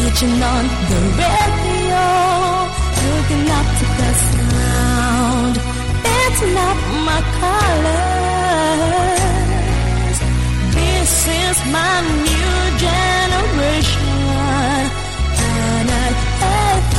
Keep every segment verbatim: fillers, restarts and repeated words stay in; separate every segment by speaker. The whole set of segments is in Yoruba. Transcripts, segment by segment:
Speaker 1: switching on the radio, looking up to the sound. It's not my colors. This is my new generation. And I hate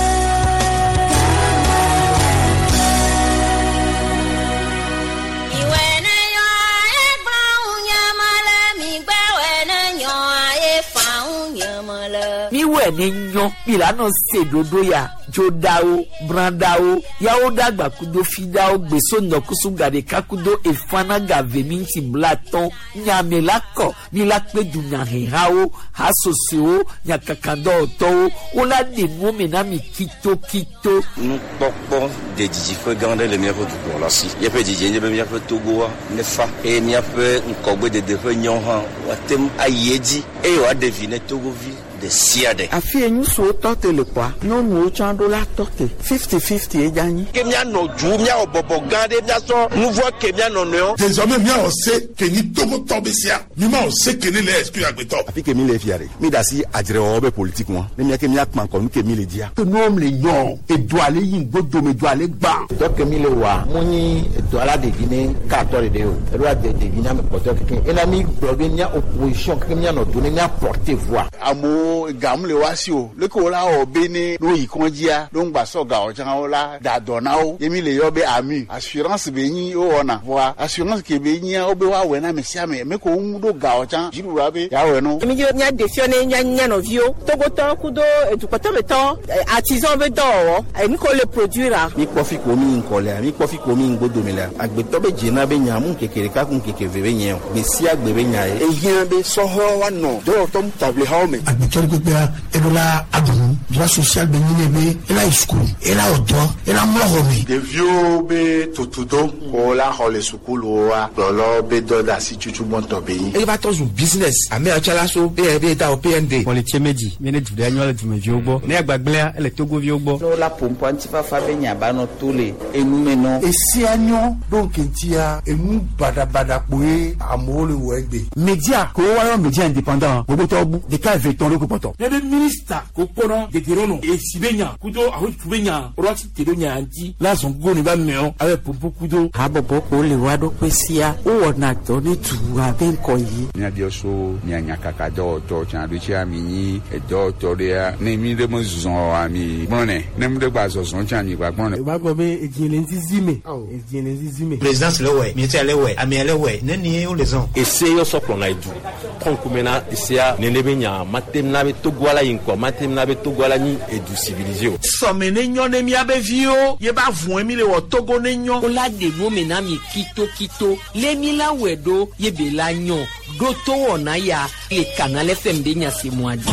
Speaker 2: ni nyo bilano sedodo ya jodao brandao yao dagba kudo fidao gbeso ndokusu gade kakudo efana gave minti blaton nyamelako milakpe dunya hao hasosio nyakakando to ola de momena mi kito kito
Speaker 3: npokpo de diji fe gande le miafo du pour la si ye pe diji ye be miafo togo ne fa e miafo nkogbe de de fe nyon han watem ayeji e wa devine togo vi de siade
Speaker 4: afie nyu so tote le kwa no nu chando la tote fifty fifty e jani
Speaker 3: ke mia no ju mia obobo gande mia so nouveau ke mia no no
Speaker 5: désormais mia on sait que ni togo tobesia ni ma on sait que les exclu agbeto
Speaker 6: afi ke mi le fiare mi dasi adire obe politique moi ne mia ke mia kman ko ke mi le dia
Speaker 4: que nom le yon e do ale yin godo me do ale gba
Speaker 7: donc mi le wa muni do ala de guiné quatorze de o e do de de guiné me porter que ena mi bloguer nya opposition que mia no donner nya porter voix
Speaker 6: amo gamle wasio le ko la obene no ikonjia lo ngba so ga o jan o la da donao yemi le yo be ami assurance be yin o ona wa assurance ke be yin o be wa we na me sia me me ko ndo ga o jan jiru ra be ya we no
Speaker 8: mi yo nya defione nya nya no vio togo to kudo edukoto beton artisan be do e mi ko le produire
Speaker 7: mi kofi ko mi nkole mi kofi ko mi ngodo me la agbeto be jina be nya mu kekere ka kun kekeve be nya be sia gbe be nya e
Speaker 4: yin be so ho wa no do to table ha me
Speaker 5: Bia ebola adon droit social be nyine be ela school ela odo ela mlohomi
Speaker 6: de vieux be totudo ko la hole school wa lolo be do da si chuchu bonto be yi
Speaker 4: e ba to zu business ame achala so be be da o P N D
Speaker 9: pour les tiemeji mene du de annual du meji ogbo ne agbagble ele togo vi ogbo
Speaker 7: no la pompo antifa fa be nya ba no tole enu meno
Speaker 4: e si anyo donc ntia enu bada bada poe amole wegbe media ko wa yo media indépendant bobo to bu de ka veton le ko poto
Speaker 2: le ministre ko kono de gerono e sibenya kudo aho tubenya roti tedonya anti la zongo ni ba meo avec pompo kudo
Speaker 4: abobo ko le wado kwesia o wona to ni tuwa ben ko yi
Speaker 6: nya dio so nya nya kaka do to chan do chia mi ni e do to dia ne mi de mo zon ami bone ne mu de gba so son chan ni gba bone
Speaker 9: ba go be ejile nzizime ejile nzizime
Speaker 10: présidence le we ministère le we ami le we ne ni o les on
Speaker 3: ese yo so klon na idu konkumena isia ne lebenya matem na be togwala yinko matem na be togwala ni edu civilisé o
Speaker 2: somene nyon ne mi abe vio ye ba vun mi le wo togo ne nyon o la de no me na mi kito kito le mi la wedo ye be la nyon do to wona ya le canal F M de nya se moadi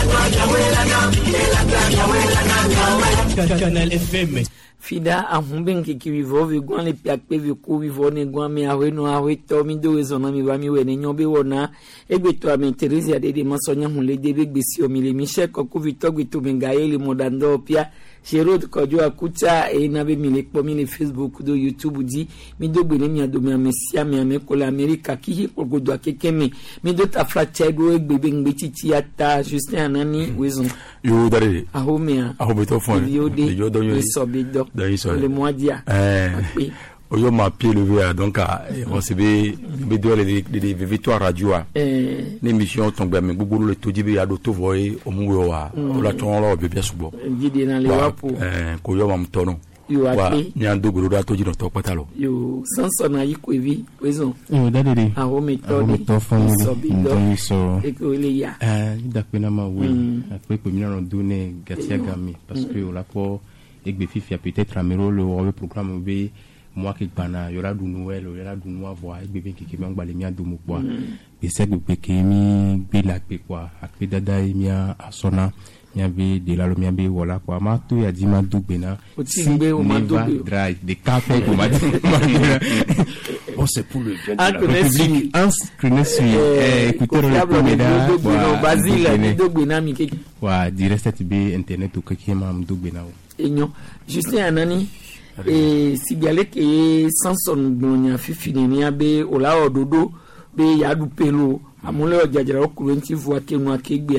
Speaker 2: canal F M fida ahumben ke ki vivo vi gwan le piakpe vi ku vivo ne gwan mi awe no awe to mi do ezona mi ba mi we ne nyobe wona egbe to ami Teresa ya de de masonya hun le de begbe si o mi le mi she ko ku vito gbe to benga ele modando pia Sherod kojo akuta e na be mi le po mi le Facebook do YouTube di mi do gbe ne mi ado mi amesia mi ameko la America ki hi pogodo akeke mi mi do ta fracture do egbe bengbe titi ata Justin Anani wezon
Speaker 11: yo dare
Speaker 2: ahomia
Speaker 11: ahobeto fon
Speaker 2: yo do yo so be do le mois dia eh
Speaker 11: oyo ma pied levé donc on se be be do les les victoires radio eh l'émission tombe mais gbogbo le to dibe ya do to voye omuwe wa la ton lo be bien subo
Speaker 2: gidi na le wapo
Speaker 11: eh ko yo mam tono
Speaker 2: yo ati
Speaker 11: ni ando goro da to jino to patalo
Speaker 2: yo sanso na yiko evi wezo
Speaker 9: yo dadede
Speaker 2: a ho metodi
Speaker 9: to family
Speaker 2: so bido
Speaker 9: so
Speaker 2: e ko le ya
Speaker 9: eh da pena ma oui après que mina no donner gatia gami parce que on la po egbe fifi peut-être amero le programme be moi qui bana yora du noël yora du noir voir egbe ben keke mangba le mia do mo kwa be se gbe ke mi be la pe kwa akpe dada mia asona mia be de la mia be wala kwa ma to ya di ma do bena
Speaker 2: si o ma do
Speaker 9: drive de café ko ma
Speaker 11: bon c'est pour le
Speaker 9: public en screenesse eh écouter le coméda
Speaker 2: wa Basile do bena mi keke
Speaker 9: wa di reste be internet o keke ma do bena
Speaker 2: enyo Justin Anani e sibiale ke Samson gbonya fifine ni abe ola ododo be ya du pelo amule ojajara okurenti fu akenu akegbia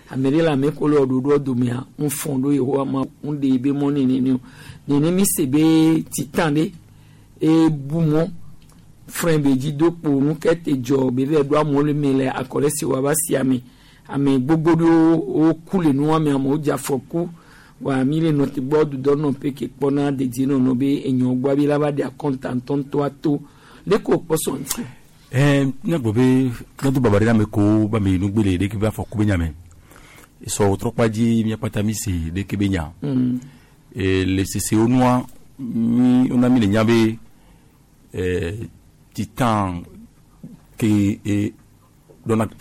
Speaker 2: amere la me ko lo do do do me un fondo yo ma un de be money ni ni ni mi se be titande e bumo frère beji do po nu kete jo be ve do amole mele akore si wa ba si ami ami gbogbo do o kule nu ami amo ja foku wa mi le noti bodu do no pe ke pona de dino no be enyo gba bi la ba de content tonto ato le ko poso nti
Speaker 11: eh na gobe na do babare na me ko ba me nu gbele de ke ba foku be nyame so trop pas dit mi pata mi se de ke be nya et le C C O noir mi on a mis le nyabe eh titan qui est dans la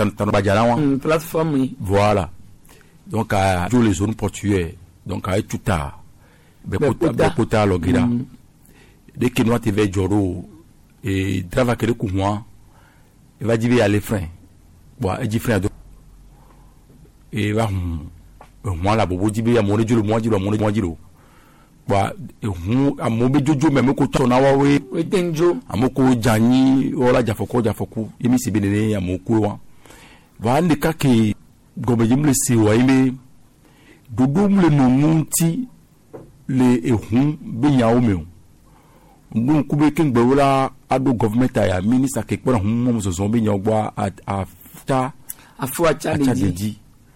Speaker 2: plateforme.
Speaker 11: Voilà. Donc, à toutes les zones portuaires, donc à tout à Bekota, Logira. Dès que nous avons été Joro et Drava Kere Koumoua, il va dire à les freins. Bon, il dit frein. Et va, moi, la bobo dit, à mon Dieu, le mois, le mois, le wa amobe jojo me ko to na wa we
Speaker 2: wetenjo
Speaker 11: amoko jani ola jafoko jafoku yemi sibelele amoku wa wa ndeka ke gobe jimle se wa ile dodum le nonunti le ehun be nyawo me ndun kube ke ngbe wala ado government ya minister ke pora hun mo so so be nyawo gba afta
Speaker 2: afu acha leji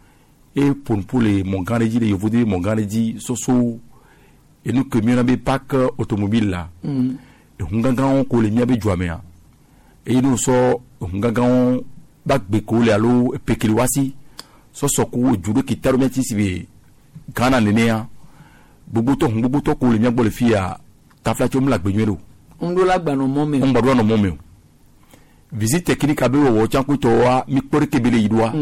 Speaker 11: e pour pour les monganeji les yovodi monganeji soso et nous que mieux n'avons pas que automobile là et on gagne on colle mieux avec joamea et nous so on gagne bac beko le alo pekeliwasi so so ko judo ki tarometi sibe kana nenea bubuto bubuto ko le mieux bo le fia tafla chom la gbenyelo
Speaker 2: on do la gba no momme
Speaker 11: on gba no momme visite technique abe wo chanku to wa mi pore kebele yidwa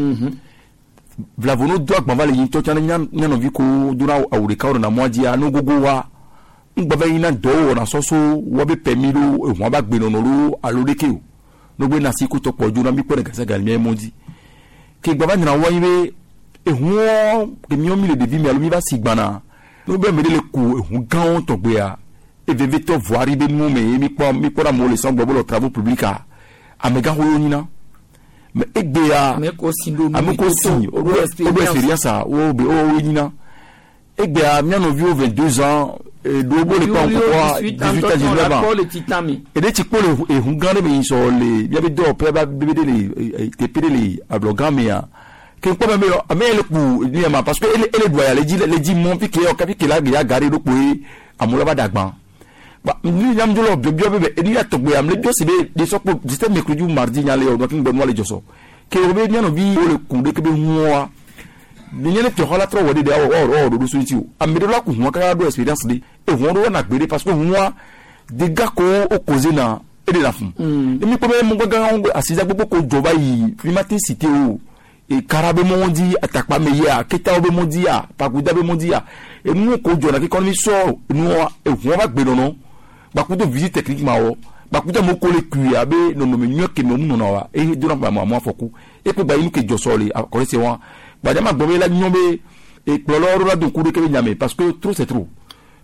Speaker 11: Vlavono doit m'avoir les to chana nyan nyan viko dura awure kawo na moaji a no gogo wa ngba ina do na soso wo be permis lo e won ba gbe no lo alodeke o no gbe na siku to poju na mi pore gasa gal mi emoji ke gba ba na wa yibe e won ke mi o mi le devi mi alo mi ba sigbana no be me le ku e won gan to gbe a e veve to voir ibe mu me mi po mi pora mo le son gbo lo travaux publics a amega ho yina mais egbeya
Speaker 2: ameko sindo
Speaker 11: ameko si obo experience a o be o yina egbeya mi no vi o vingt-deux ans et dobo le pa encore dix-huit ans dix-neuf ans et de ti pole e hun gande me so le ya be do pe ba be de le te pede le ablogame ya ke ko me me le ku ni ma parce que ele ele doit ya le di le di mon pique o kapi ke la ya gare do po amula ba dagban ba ni yam jolo bibio bebe eni ya togbe am le bio se be de so po juste mercredi ou mardi nya le o donc ngbe mo le joso ke o be nyano bi o le ku de ke be huwa ni nyane to hola tro wodi de o o do so ti o am de la ku huwa ka do experience de e won do na gbere parce que huwa de ga ko o cause na e de la fun e mi ko be mo ga ngo asija gbogbo ko joba yi primate cité o e karabe mo di atakpa me ya keta obe mo di ya pakuda be mo di ya e mu ko jona ki kon mi so nu e won ba gbe no bakudo visite technique ma o bakudo mo ko le ku ya be no no me nyo ke mo mu no wa e dura ba mo afoku e pe ba inu ke joso le akore se won ba jama gbo be la nyombe e plolo la do ku de ke nyame parce que trop c'est trop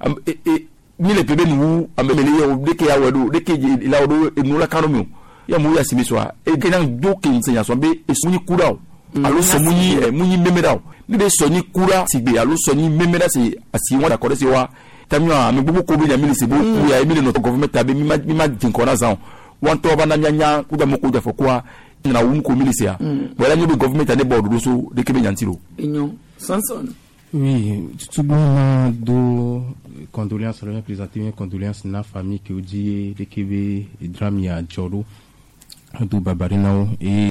Speaker 11: e e ni le pebe nu amele yo de ke ya wado de ke la wado e nu la kanu mi ya mo ya simi so e ke nan do ke nsenya so be e suni kura o alo so munyi e munyi memeda o ni de so ni kura sigbe alo so ni memeda se asi won akore se wa tamio ami bubu ko be ya mili se bu ku ya mili no government abe mi ma mi ma jinkona zan won to ba na nyanya ku da mo ko da fokwa na wum ko mili se ya wala ni government ane board do so de ke be nyantiro
Speaker 2: enyo sanson
Speaker 9: oui tout bon do condoléances représenter mes condoléances na famille que dit de kebe drame ya joro do babarina et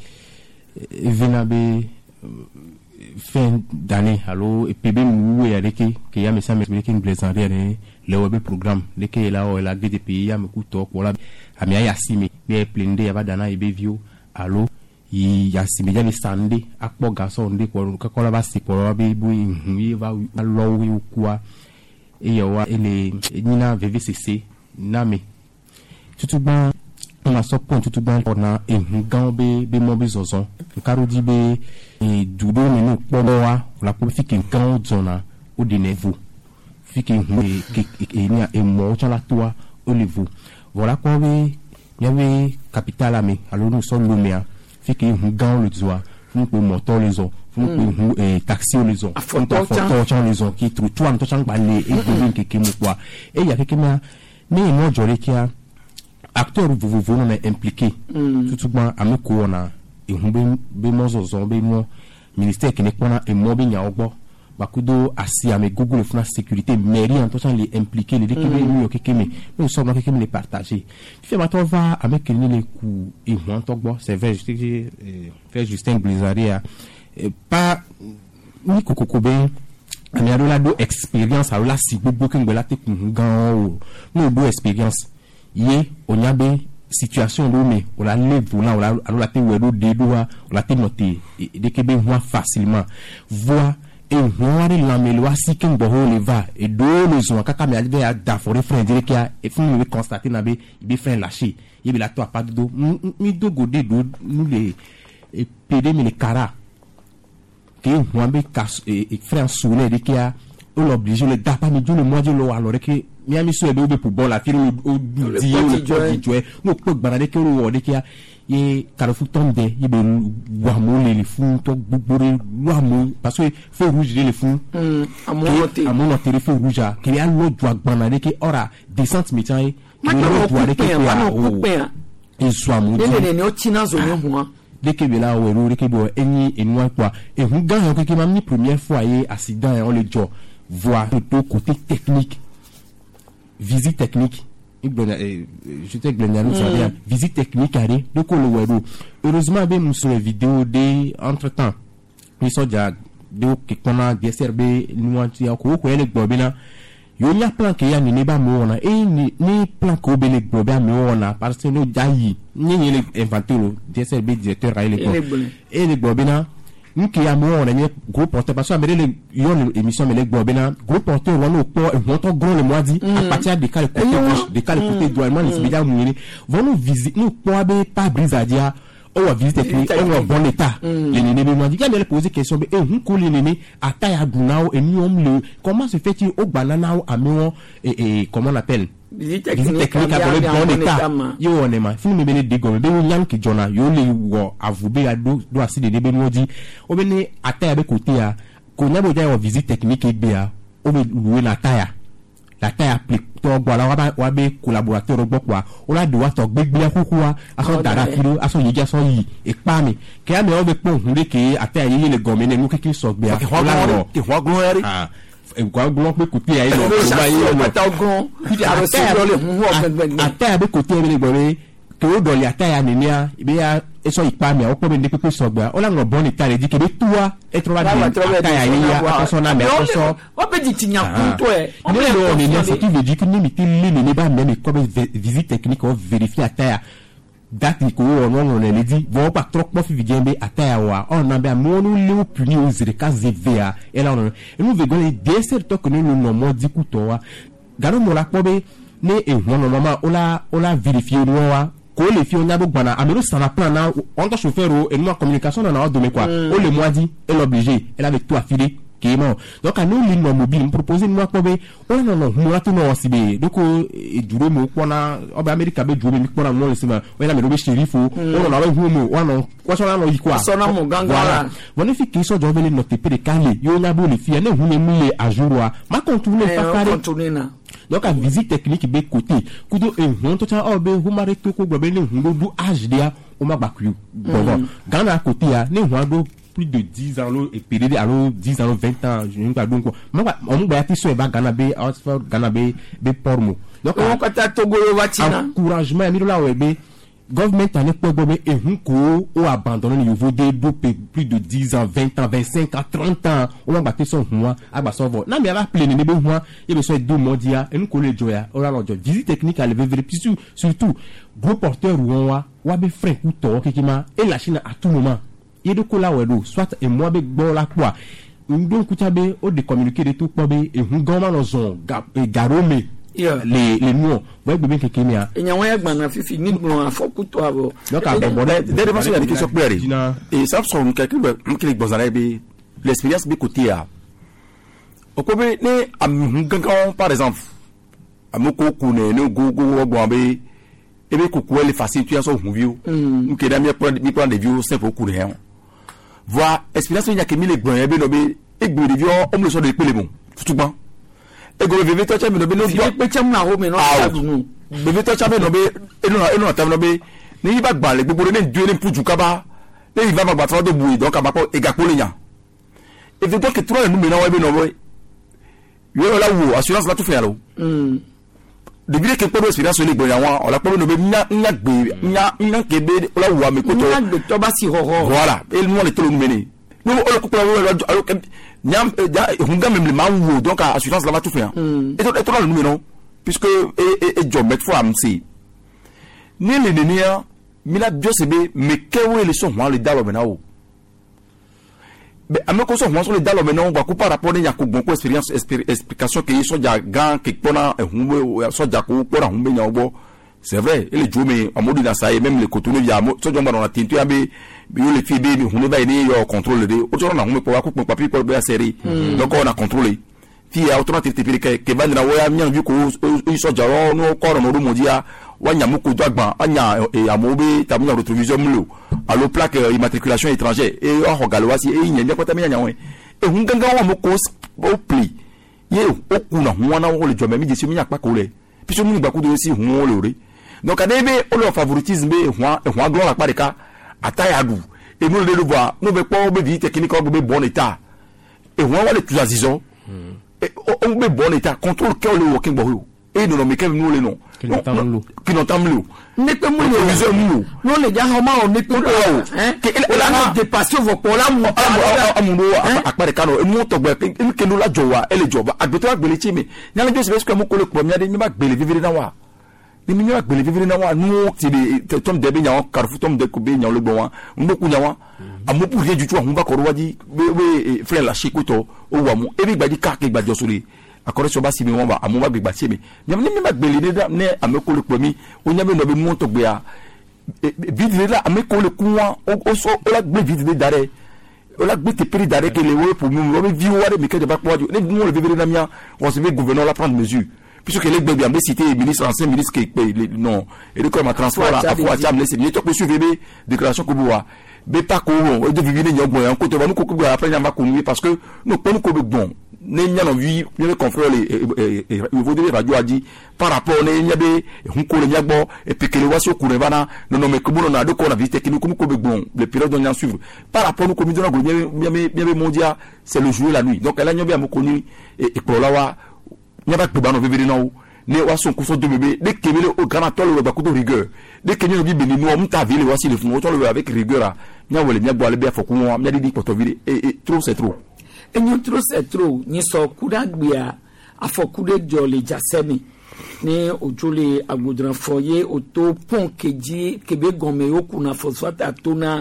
Speaker 9: vinabe fin d'année allo et pebe mu ya deke ke ya mesa me ke nglesan re le web programme deke la o la G D P ya me ku to ko la ami ya simi be plende ya badana e be view allo yi ya simi ya ni sande akpo gaso nde ko ka ko la ba si ko be bu yi va lo wi kwa e ya wa ele nina V V C C na me tutu ba on a so point tout dans on a e ngambe be mo be zozon nkaro di be e dudo me no podo wa la ko fi kin kan zona o de nevo fi kin e e ni e mo chala toi au niveau voilà quoi be ya be capital ami alors nous sommes lumia fi kin ngan le doa fún pé moto les ont fún pé eh taxi les ont fún pé photo les ont qui tout tout en tout chang balé et bien que mo quoi et il y a que ma ni mo jore ki a acteur vous vous on est impliqué tout bon amiko na e humbe be mo zo zo be mo ministère qui n'est pas et mo be nya ogbo bakudo asi ame Google funa sécurité mairie en tout temps les impliquer les déquemé nous kekeme nous sommes kekeme les partager fait maintenant va avec les coups et moi togbo c'est vrai je faire Justin Blizaria pas ni kokokobe ame adola do expérience a la si gbogbo ke ngbe la te kun gan o no do expérience ye onyabe situation do me o la level là o la alola te wedo de do o la te noter de kebe moi facilement voir et on a la méloa si qu'un boho le va et deux les ont kaka me alibe à d'afforer frère dire qu'il a et fini me constater na be be frère lâché il be la toi pas de do mi do godé do nous les et pédé mais les cara que on be casse et frère soulé dire qu'il a on l'oblige le da pas me dit le mois de l'eau alors que mi ami so be pour bon la fille au dit le jouer no peut banade que le dire qu'il a ye Carrefour tombe ye be wamo le fou to gbogbo wamo parce que feu rouge les fou amonote amonote feu rouge a que ya lo do agbana de que ora descente mitan ye lo do de que ya e so amu
Speaker 2: ele ne o tina zo ne ho
Speaker 9: de que be la o ro de que bo eni enwa kwa e hu gan que que mam ni première fois ye accident on le jo voir tout côté technique visite technique je te glendalou ça bien visite technique arrêt de ko le wedo heureusement ben nous sur les vidéos de entre temps ni so ja de que kona D S R B nous anti ko ko ele gbobina yo nya plan que ya ni ne ba mo na e ni ni plan ko be le gbobia me ona parce que no jayi ni ni le inventé le D S R B directeur ra ele ko e le gbobina nke ya mo ona ni groupe porteur parce que amere yon émission me le gbobina groupe porteur wonu po ehon gros le mois dit à partir de cas côté gauche de cas côté droit les médias mouni vont nous visiter nous po be pas brisadia on va visiter technique on va bon état les néné me mois dit il me poser question be ehun ko les néné ataya dunao et ni on le comment se fait-il au banana au ameon et comment on appelle visite technique à le bon état yo on est ma film me bene de gomme be nyam ki jona yo le wo avube ado do asi de be no di o bene ataya be côté a ko nyabo ja yo visite technique e be a o be louer la taya la taya applique to gbo la wa wa be collaborateur gbo kwa o la do wa to gbegbe akukuwa aso dara kilo aso yija so yi e pa mi ke ame o be pon hunde ke ataya yi le gomme ne mu kiki so gbe a o la ro ke wa gbo eri ah kwa gbo pe côté ayi lo ba yi lo ta ogun ti a se lo le hu o gbegbe ataya be côté be le gbore ke o do le ataya ni ni a be ya eso ipa mi o po be de pepe so gbe o la no bon ita le di ke be tuwa e tro ba di ataya yi ya aso na me aso
Speaker 2: o be di tinya kun to e
Speaker 9: o le lo ni ni so ti veut dire que ni mi ti le ni ba me ko be visite technique o vérifier ataya date ko o no no le di vont pas trop po fi vidien ataya wa on na be mo no le puni o zire ka zva e la no e no ve go le deser to ko no no mo di ku to wa garo mo la po be ne e ho no mama o la o la vérifier no wa ko le fi on abo gbana amero sana plan na on to chauffeur o e no communication na o do me quoi o le moi dit elle obligé elle avec toi filer qui est mort donc à nous l'île mobile me proposer moi quoi be on non non mo rato no sibe donc e duro mo ko na oba america be duro mi ko na no le sima o na me do be sheriff o on na we hu mo o na ko so na no yi kwa
Speaker 2: so na mo gangara
Speaker 9: bon fi ki so jo be le noter pe de kale yo na bo le fi na hu ne mu le ajourwa ma contourner fa fare
Speaker 2: contourner na
Speaker 9: donc à visite technique be côté kudo e hon to cha o be hu mare to ko gbo be le hu do age dia o ma gba ku bon gana côté ya ne hu do plus de dix ans et période alors dix ans vingt ans je ne pas donc on va ti so e ba Ghana be Oxford Ghana be be pormo donc
Speaker 2: on ko ta Togo watina
Speaker 9: encouragement mi la we be government ane po gbo be ehun ko o abandonner le niveau de plus de dix ans vingt ans vingt-cinq ans trente ans on va ti so huwa agba so vo na mi ala plane ne be huwa e be so do mondia enu ko le joya o la lo jo visite technique à lever vérifier surtout gros porteur wa wa be frère ku to kikima et la Chine à tout moment et de kola wedo soit et moi be gbo la kwa ndo kutabe o de communiquer de tout pobe e hu goma no zon garome les les mots ouais be ke kemia
Speaker 2: enya wa yagba na fifi ni gbo afokuto abo
Speaker 11: donc à bon de de façon il y a des questions claires et ça sont quelqu'un qui gbo zara be l'expérience be côté a okobe ne am gangan par exemple amoko ku ne no go go gbo be ebe ko ko le facile tu as so hu view nke da mi prendre mi prendre des views simple ku ne voir expérience nya ke mi le gbon e be no be e gbe de vio o mo so de pele bon tutuban e go bebe to cha mi no be no
Speaker 2: bi pe cha na ho me no ta dunu
Speaker 11: bebe to cha me no be e no e no ta no be ni ba gba le gbogbo ne du ne puju kaba le iva ba gba fa do bu donc aba po e ga po le nya e ve donc trois nu me na wa be no boy yo la wo assurance la tout faire lo mm de bi ke po expérience le gbon ya wa o la po no be nya nya gbe nya nya ke be o la wo me ko to
Speaker 2: nya gbe to ba si ho ho
Speaker 11: voilà et mo le to lo nu me ni no o le ko po lo nyam hunga même le manwo donc assurance là va tout faire et to et to le numéro puisque et et job met fois amsi ni le nenia mina bio sebe me kewe le son le dalo menao mais ameko so mo so le dalo menao ba ku par rapport ni yakko bon ko expérience explication que so ja gan que pona hunwe so ja ko pona hunbe nya ogbo c'est vrai et le jome amodi na sai même le cotonou ya so jomba na tintu ya be yo le fi be mi hunwe ba ni yo contrôle de o so na hunwe po wa ku papi ko be série donc on a contrôlé fi automatique te que que va na wa nya vu ko so ja ro no ko ro mo dia wa nya mu ko do agban anya e amobe tamu na rétroviseur mu lo allo plaque immatriculation étrangère et o hogalo wasi e nya nya ko tamia nya we e hun ganga wa mo ko o pli ye o ku na hu na wo le jome mi je si mi nya pa ko le puis so mu gba ku do si hu o le re donc adebe o lo favoritisme be hu hu gloire pa de ka atayadu et nous le voir nous be po be vie technique o be bon état et hu wa le tous azizon et on be bon état contrôle que le working bo et nous me que nous le non qui n'entend plus
Speaker 2: ne peut mu le non les gars comment on ne peut pas hein que la dépasser vos pour la mo
Speaker 11: amundo akpare kano emu to gbe ke no la jowa ele joba agbeto agbele chi me nya le jose besko mo ko le ko mi ade mi ba gbele vivre na wa ni mi ba gbele vivre na wa nu ti de tom de be nya karfu tom de ko be nya le bon wa mboku nya wa amu pour rien du tout on va ko waji we frère la chikoto o wa mu e bi gbaji ka ke gbajo sori akore so ba si mi won ba amu ba gbegba ti mi nyam ni mi ba gbele de ne ameko le po mi o nyame no be mu to gbe a vide là ameko le kuwa o so o la gbe vide dare o la gbe te peri dare que le we pour mi o be vi wa de mi ke de ba po ne mu le vivre na mia on se veut gouverneur la prendre mesure puisque les gbe bien cité ministre ancien ministre qui non et de comme transport à fois à cham laisser ni to ko suivre déclaration ko boa be pas ko o de vivre ni bon en ko to ba nu ko ko après nyamba ko nu parce que nous pas nous ko be bon ne nya no vi le confrère les il faut dire radio a dit par rapport ne nya be hun ko le nya gbo et puis que le waso ko re bana non non mais ko no na de ko na visite technique ko ko be bon le période on y suivre par rapport nous ko mi dona go bien bien bien mondia c'est le jour la nuit donc elle a nya bien mo connu et pour la wa nya ba ko ba no vivre no ne waso ko so de bébé de que le au grand tolo le ba ko de rigueur de que nya bi beni no mta vile wasi le fun tolo avec rigueur nya wole nya bo ale be afoko nya di di poto vile et trop c'est trop
Speaker 2: et nous trop c'est trop ni so kuda gbia afokude jole jasemi ni ojole agudran foye oto pon keji kebe gome oku na fosfate atona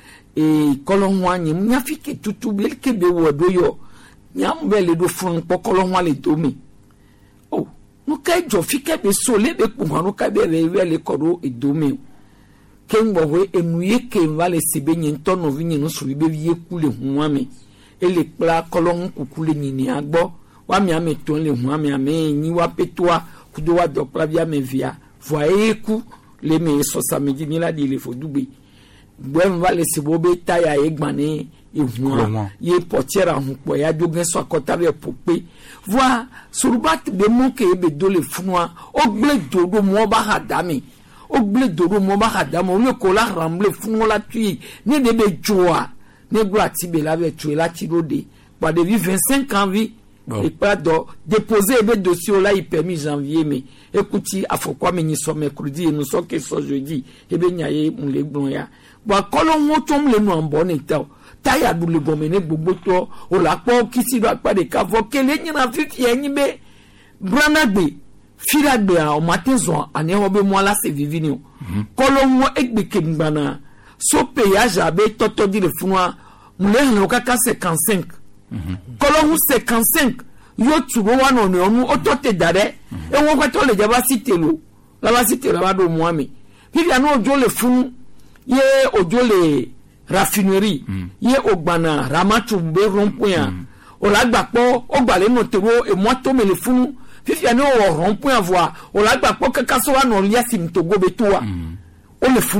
Speaker 2: e kolonwa nyi nya fike tutu bil kebe wodo yo nya mbele do fun pokolonwa le domi oh no kai jo fike be sole be kumanu ka be rewe le kodo e domi kengo we enuye ke vale sibenye ntono vinye no so be vie kule huame ele kpla kolon kukule nini agbo wa mi ame ton le hu ame ame ni wa petwa kudo wa do kpla bia me via voye ku le me so samedi ni la di le fo dugbe gbe va le sibo be taya egbane ehun ye portière hu po ya dogen so akota be pope voi surubat be mo ke be do le funwa o gble dodo mo ba hadami o gble dodo mo ba hadami o le ko la ramble funwa la tui ni de be joa ne gwa ti be la be tuer la ti lode pa de vingt-cinq ans vie et pas de déposer be dossier là il permis janvier mais écoutez afokwa me ni so mercredi et nous so que so jeudi e be nyaye mu le gbon ya wa kolon wo tom le no ambo ne ta taya du le gomene gbogbo to o la po kisi do apa de ka vo kele nyina fifi enyi be branagbe firagbe a o matenzo ane obe mo la se vivini o kolon wo egbe kembana so payage abe toto di le funwa mule hano kaka cinquante-cinq kolon cinquante-cinq yo tugo wa no ne onu otote dare e won kwato le jaba sitelo la ba sitelo ba do muami bibi anu ojo le fun ye ojo le raffinerie ye ogbana ramatu be rond-point o la gba po o gba le no tero e mo to me le fun bibi anu o rond-point voir o la gba po kaka so wa no lia sim to go be to wa o le fun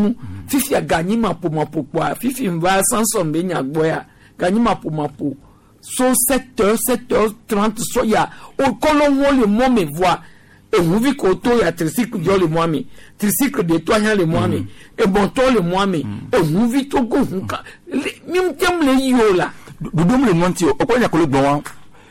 Speaker 2: fifi a gagné ma pour ma pour quoi fifi va sans son benya boya gagné ma pour ma pour so sept heures sept heures trente soya au colon le mot me voit et vous vi koto ya tricycle de le moi me tricycle de toi le moi me et bon to le moi me et vous vi to go même tem le yo là
Speaker 11: dudum le monti o ko nya ko le bon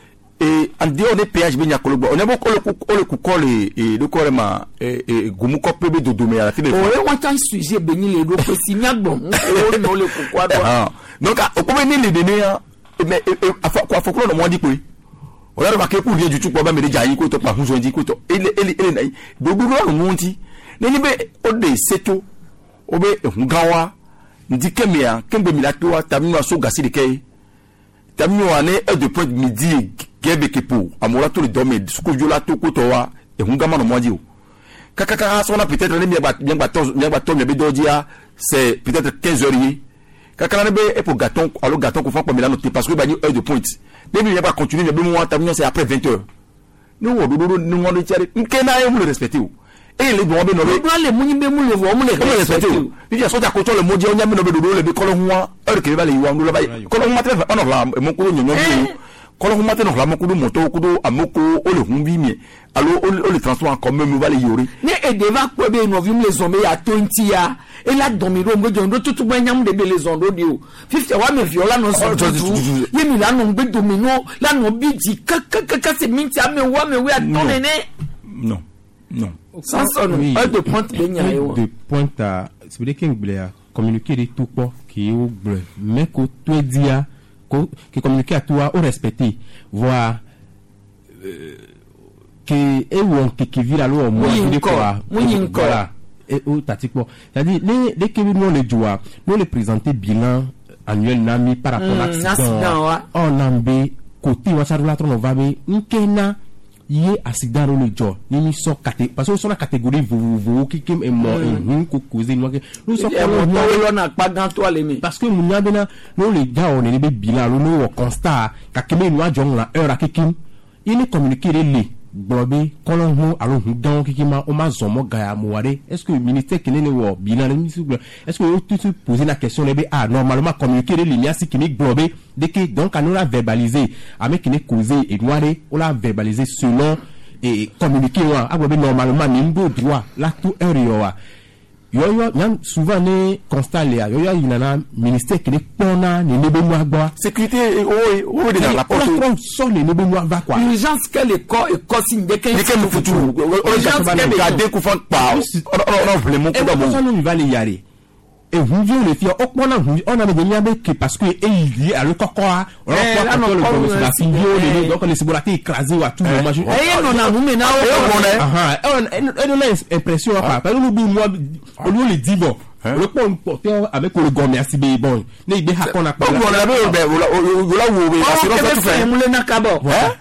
Speaker 11: et en dehors des péages bien yakolo on a beaucoup le le cool et de quoi ma et gumu ko pebe do domé à la fin de
Speaker 2: o e wata sujet beni le do ko si nyagbo o no le kokwa do
Speaker 11: donc o ko beni le dene mais afa ko afa ko no mo di pe o la ba ke ku rie jutu ko ba me de jayi ko to pa hunzo ndi ko to ele ele ele nai do do no monti ne ni be o de seto o be ngawa ndi kemia kembe milato tamino so gasi de kay tamino ane e de point midi gebe kepo amora to le dormir suko jola to ko to wa e hunga ma no moji o kaka kaka so na peut-être ne bien bien baton bien baton bien dodia c'est peut-être quinze heures yi kaka na be e pour gâton allo gâton ko fa pa milano parce que ba ni heure de pointe ne bien pas continuer bien moi tamino c'est après vingt heures nous on dodo nous on tiare nkena e mu le respecter o e le bon be no le
Speaker 2: le munyi be mu le vo mu le respecter o
Speaker 11: il y a so ta ko to le moji o nya me no be dodo le be kolo huwa heure ke ba le yiwa ndo ba kolo huwa tre on la mo ko nyonyo kolo huma te no la mokudu moto kudu amoko o le humbi mi allo o le transport en commun me va le yori
Speaker 2: ne e deva ko be no vim les zombe ya twenty ya e la domiro ngo jondo tutu banyam de be les zondo dio fifty wa me viola no so tutu ye mi la no be domino la no bi di kaka kaka se minti ame wa me we atonene
Speaker 11: non non
Speaker 2: sans son un de pointe benya yo
Speaker 9: de pointe à c'est dire qu'il blea communiquer de tout quoi qui au bleu mais ko to dia qui communique à toi au respecter voir euh, que et on qui qui vit alors moi de quoi voilà et au tatiquement c'est-à-dire les les que nous les joie nous les présenter bilan annuel nami par rapport à l'accident on ambe côté wa charla tron va be nkena yé accident dans le jour ni mi so caté parce que sur la catégorie vous vous qui qui est mort une ko causer nous nous sommes
Speaker 2: on n'a pas dans toi les
Speaker 9: parce que nous n'a bena nous les gars on est des bilan nous au constat ka keme nous a jong la heure akikim il est communiqué les blobé kolon hu alo hu dan kikima o ma zomo gaya moare est-ce que le ministère qui n'est wo bilan est-ce que tu te poser la question les ah normalement communiquer les lignes si qui n'est blobé dès que donc on l'a verbalisé avec qui n'est causé et noiré on l'a verbalisé selon et communiquer wa agbe normalement nimbo droit la tout heure yo yo même souvent né constat les yo yo inana ministère qui n'est pas na ne nebe mo agba
Speaker 11: sécurité o o de la porte
Speaker 9: so le nebe mo agba quoi
Speaker 2: urgence que le corps et cosine de que
Speaker 11: que futur urgence que garder ku fon pa on vraiment ku da mo
Speaker 9: so no va le yare et vous vieux les filles on a on a besoin avec parce que il y a le coco on a pas le la fille les donc les sibolaté écrasé ou tout le machin
Speaker 2: et non na vous maintenant
Speaker 9: ah on a impression pas parce que nous moi on lui dit bon le pont porteur avec le gomme assez bon ne be hakon na
Speaker 11: pas on a be là où assurance tout fait
Speaker 2: moulé na kabo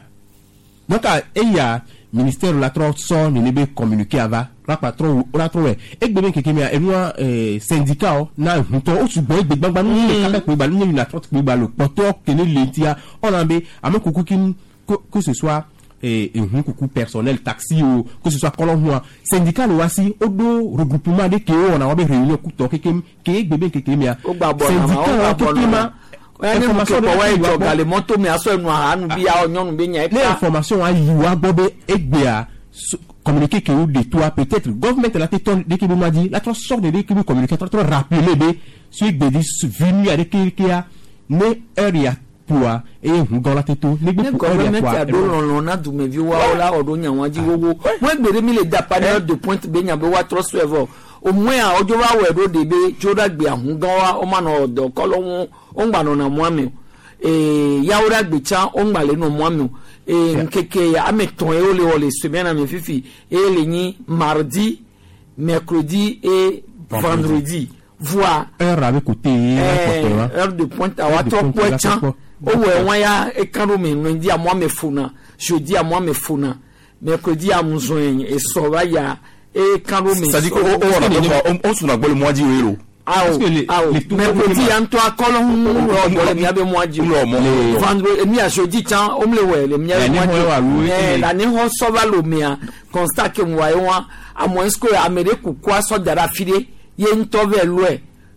Speaker 9: donc il y a ministère de la transport ne be communiquer avant la patron la trop et bébé qui qui a moi syndicat na to o su boy gbegba gba ni ka pe ba ni na trente pe ba le porteur que ne lentia on a be avec coucou que ce soit et un coucou personnel taxi ou que ce soit colon syndicat le wasi odo regroupement de que on a be réunion ku to que que bébé qui qui a syndicat qui ma
Speaker 2: information de ouais joga le moto me aso enu anu bi a onyonu be nya
Speaker 9: les informations a yiwa bobe egbea communiquer que de toi peut-être government la téton de qui m'a dit la transport de qui communiquer trop rappeler be sur des venu avec qui a ne area pour et dans la téton ne be
Speaker 2: pour area pour do lona du me vi wa ola odo nya waji wowo mo gbere mi le da panel de point be nya be wa trust level o mo a ojo wa we do de be joda gbe ahun gan wa o ma no odo kolon o ngba no na mo ame e yaura gbe cha o ngba le no mo ame e nkeke ya ameton e ole ole semaine na me fifi e le ni mardi mercredi et vendredi voir
Speaker 9: heure avec côté
Speaker 2: heure de pointe à watro poitan o we won ya e kan ro me no ndi a mo me funa jeudi a mo me funa mercredi a mo zo yin e so ba ya e kan ro me
Speaker 11: ça dit ko on on suna gbole mo di o
Speaker 2: ah mercredi anto akolo le mi abe mo aji vendredi mi a jeudi tan o mle we le mi abe mo aji la ni ho so ba lo mi a constat que mo wa a mo esco amere ku kwa so dara fide ye nto ve lo e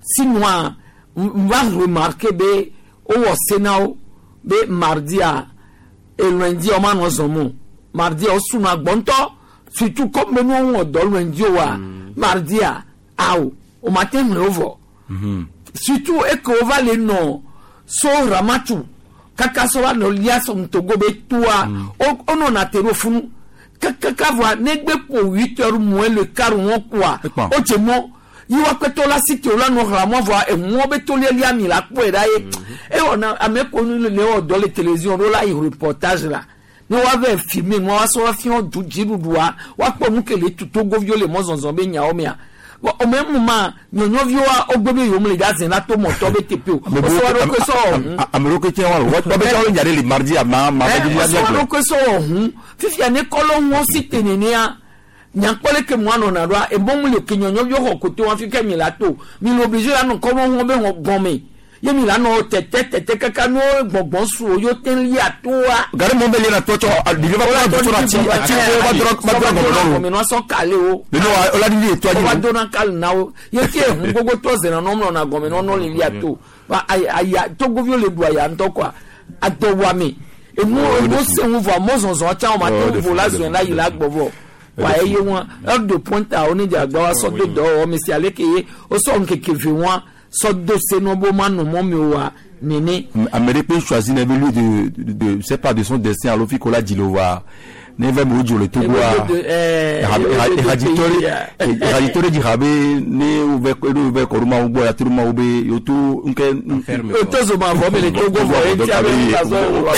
Speaker 2: sinon on va remarquer be o senao be mardi a et lundi o man ozomo mardi o suna gbonto surtout comme nous on do lundi wa mardi a au au matin me ovo surtout et que on va les non so ramatu kaka so wa no lia so mtogo be tua o no na telefone kaka voit negbe pour huit heures moins le quart on quoi o temo yiwa kweto la site o la no ramo voit et mo be to le lia mi la po e daye e ona ameko nu le o do le télévision do la reportage là no wa ve filmer mo wa so wa fion du jiru doa wa po mu kele tuto go viole mo zonzon be nya o me a au même moment nyonyo vioa ogbe yo mle da zena to moto be tepe o so wa ko so
Speaker 11: amero ke che wa wa be tawo nyare le mardi a ma ma be dia dia
Speaker 2: ko so hu fifi ane kolo won site nene a nyankole ke mo no na ro e bon mle ke nyonyo vio ko to wa fi ke mi la to mi lo obligé la no ko won be won bon me ye mi la no tete tete kaka no gbongbon su o yo ten li atoa
Speaker 11: gare mo be le na to cho di va ko to na ti ti ba dro ba dro
Speaker 2: ko no so kale o
Speaker 11: le no o la di to
Speaker 2: ba do na kal na o ye ke hu gogo to ze na no mo na gome no no li ato ba ay ay to go vio le do ya nto kwa ato wa mi e mo mo se mo va mo zon zon cha o ma to vo la zo na yi la gbovo wa eye won e do point a oni ja gba wa so do do o mi si aleke ye o so nkeke fi won so do se no bo man no mo mi wa nene
Speaker 11: Amérique choisi ne lui de de c'est pas de son destin à l'ofikola dilova ne va mo jole to wa eraditori eraditori di habe ne u be ko u be ko ruma u bo ya turuma u be yo tu nke
Speaker 2: to zo ma vo me le to go vo e ti ave la zo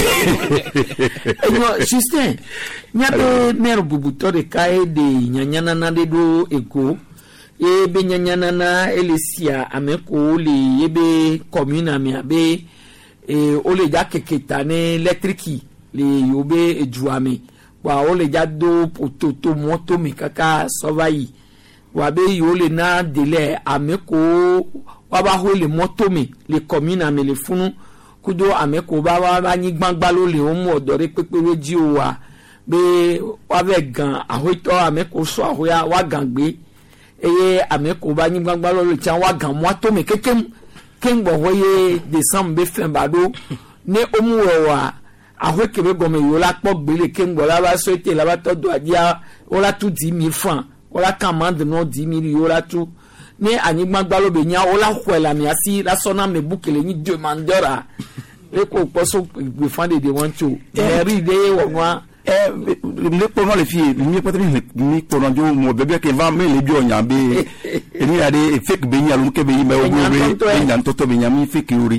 Speaker 2: no Justin nya be mer bubuto de kai de nyanyana na de do ego e be nyanyana na elesia ameko le ebe commune ami abe e o le ja keketa ne electrici le yobe ejuame wa o le ja do pototo moto mi kaka sovai wa be yo le na dele ameko wa ba ho le moto mi le commune ami le funu kudo ameko ba wa ba ni gbangba lo le o mo odore pepere ji o wa be wa ve gan ahoito ameko so ahoya wa gangbe eye ameko ba ni gbangba lo le chan wa gan moto mi kekem kengbo hoye December be fin bado ne omu wa ahwe kebe gome yo la po gbele kengbo la ba souhaiter la ba to do adia o la tout dix mille francs o la commande no dix mille yo la tout ne ani gbangba lo be nya o la hwela mi asi la sona me bukele ni demandeur a le ko poso be fande de want to eri de wo wa
Speaker 11: eh le pendant les filles mi peut être mi pendant jo mo bébé que va me le bio nyambe e ni ade fake be nya lu ke be yime o be nya ntoto be nya mi fake yuri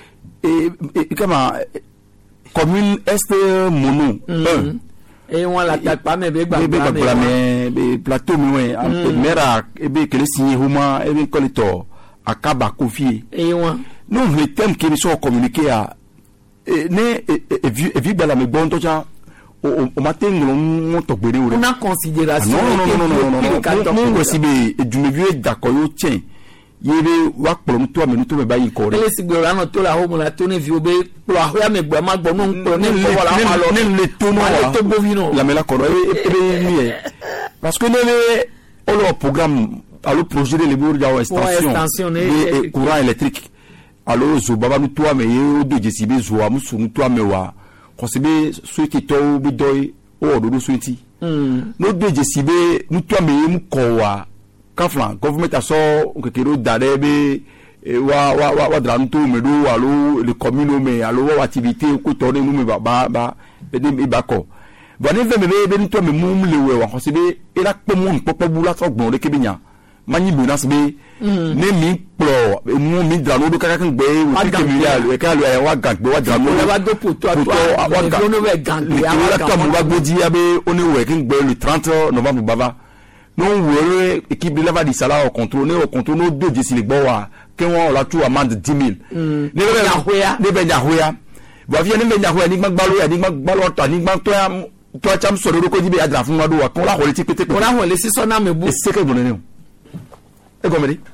Speaker 11: e kama commune est mono
Speaker 2: e won la ta pa me be gba
Speaker 11: gba me be plateau mi we mera e be kele signé huma e be kolito akaba kofi
Speaker 2: e won
Speaker 11: non le thème qui sont communiquer à ne e vi bala me bon to cha o matin on to gbere o
Speaker 2: on a considération
Speaker 11: non non non non non non non si be edumevieux d'accord yo tien yebe wa prom to amenu to be bayi ko re
Speaker 2: ele sigbora no to la homo la to ne vi obe pro ahoya me gba ma gbo no npo ne ko wala ma lo
Speaker 11: ne le to no
Speaker 2: wa to bovino
Speaker 11: la me la ko e be mi e parce que le o le programme à le projet de le ja extension et courant électrique alors zo baba nu to ame ye do jesibe zo am su nu to ame wa konsebe suiti to bi doy o do do suiti mm no do jesibe nu to ame mu ko wa kaflan government aso kekero dare be wa wa wa dran to me do alo le commune me alo wa activité ko to ne mu me ba ba be de ba ko ba ne ve me be nu to me mu le we wa konsebe e la pe mu popo bula so gbon de kebinya mani menace be ne mi pro mu mi drano do kaka kan gbe o ke mi ya e ka lo e wa gagbe wa drano
Speaker 2: wa do poto ato wa ga no we gagbe
Speaker 11: ya wa ka mu wa gboji ya be oni we kin gbe le trente novembre baba no we équipe de lava di sala au contrôle ne au contrôle no do dix le gbo wa ke won la tu amende dix mille ne be ya hoya ne be ya hoya bo fi ne be ya hoya ni gbagbalo ya ni gbagbalo ta ni gbag to ya to cham so do ko di be ya dra fun wa do wa ko la ho le ti pete ko
Speaker 2: la ho le si so na me bu
Speaker 11: se ke bonene e come di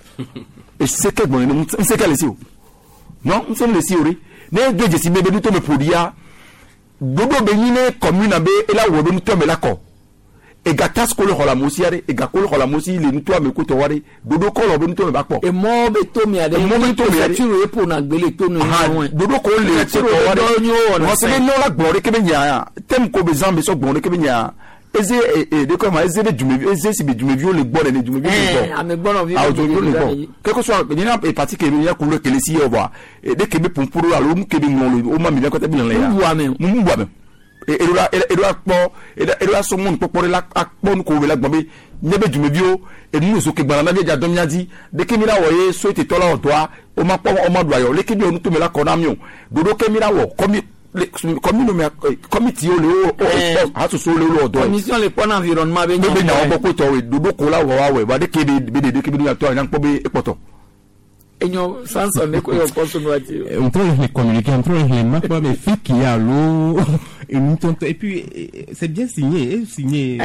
Speaker 11: e se ke bonene un se ke le si o non un se le si ori ne do je si be be to me podia dodo be ni ne commune be e la wo do to me la ko e ga tas ko le hola mosi are e ga ko le hola mosi le nto ame ko to ware dodo ko lo be nto me ba po
Speaker 2: e mo be to mi ade
Speaker 11: mo be to mi ade
Speaker 2: ti ro epo na gbele to no
Speaker 11: ha dodo ko le ti ko ware no se no la gbore ke be nya tem ko be zambe so gbore ke be nya eze e de ko ma eze be jume eze si be jume vi o le gbore ne jume vi
Speaker 2: le gbore ame gboro vi
Speaker 11: o le gbore ke ko so ni na e parti ke ni ya ko le kele si o ba e de ke be pumpuru alo mu ke be ngolo o ma mi ko te bi le ya
Speaker 2: mu wa me
Speaker 11: mu wa me edora edora kpo edora so mun popore la akpo nko we la gbon nyebe jumebio enu so ke gbara na bia dom nyadi de ke mira wo ye so ite tola odoa o ma po o ma do ayo le ke bi onu to me la kona mi o dodo ke mira wo komi komi no me committee o le o ha so so le o do
Speaker 2: commission le pon environnement be
Speaker 11: nyawo be nyawo boko to we dodo ko la wo wa we ba de ke be de ke bi do to yan po be epoto
Speaker 2: enyo sansa me ko yo poso no ati
Speaker 9: on peut les communiquer on peut les marques mais fait qu'il y a l'eau et puis c'est bien signé signé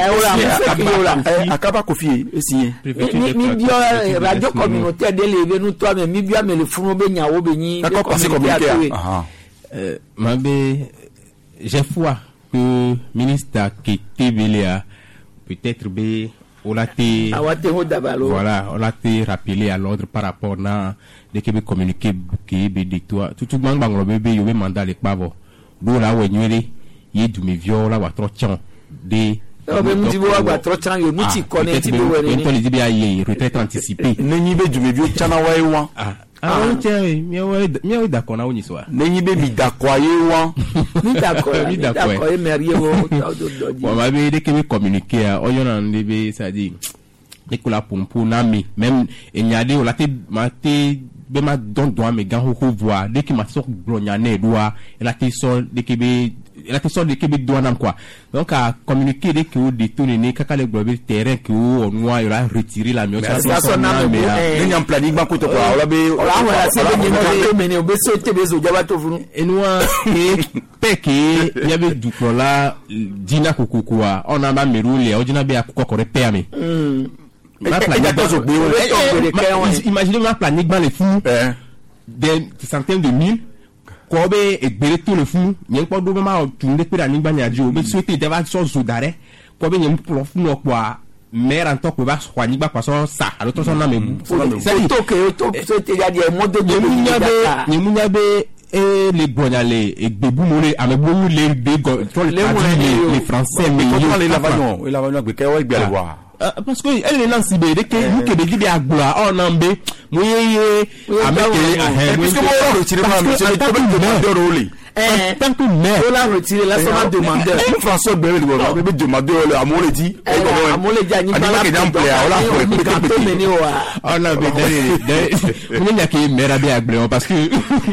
Speaker 11: akaba kofi signé
Speaker 2: mi bio radio communautaire de lever nous toi mais mi bio mais le funu be nyawo be ni
Speaker 11: d'accord passer communiquer
Speaker 9: euh mabe j'ai foi que ministre qui Tébéléa peut-être be on a été voilà on a été rappelé à l'ordre par rapport na de que communiquer qui be de toi tout tout monde banglo bébé yo be mandat les pavo do la wenywele ye du me viola wa trotchon de
Speaker 2: o be mutibo wa trotchon yo muti connect be wele
Speaker 9: ni to le di bia ye retraite anticipée
Speaker 11: nenyi be du me vio chana wa ewa
Speaker 9: ah ah on tient mi o mi o d'accord na oni so
Speaker 11: nenyi be mi d'accord ye wa
Speaker 2: mi d'accord mi d'accord e merie wo
Speaker 9: bon ma be de que me communiquer o yo na ndebe ça dit Nicolas Pompo na mi même enyade o la te ma te be ma don do me gan ho voir dès que ma sort glonyane doa et la te sort de que be la te sort de que be douanam quoi donc à communiquer dès que o détourner kaka le global terrain que o noa il a retiré la mieux
Speaker 2: ça ça na me
Speaker 11: ni en planning ba ko to quoi la be
Speaker 2: la wa se be ni me ne o be so te be zo jaba to funu
Speaker 9: et noa et peke il y avait du là dina kokokua on a ba merule o dina be akoko kore permis imaginez ma planique dans les fous des centaines de mille kobe et bele tout le fou nyen ko do ma tunde pe ani gbanya ji o be souhaiter de va so zodare kobe nyen pour fou no kwa mer en tant que va so ani gba kwa so sa alo to so na mebu
Speaker 2: c'est to ke to so te ya de mo de
Speaker 9: de munya be et les bonalé et bebu mole avec beaucoup les les français mais
Speaker 11: les lavagnon les lavagnon be ke wa gbe wa
Speaker 9: parce que elle est lancée de que nous que de bien agbola on ambe moyeye ameke ahe
Speaker 11: parce que moi retirer ma monsieur le demandeur rôle
Speaker 2: eh tant que mais on l'a retiré là seulement demandeur
Speaker 11: un français be le go be demandeur le amole dit
Speaker 2: amole dit ani
Speaker 11: ba la exemple on l'a
Speaker 9: pour on a be de on a qui mera bien agbola parce que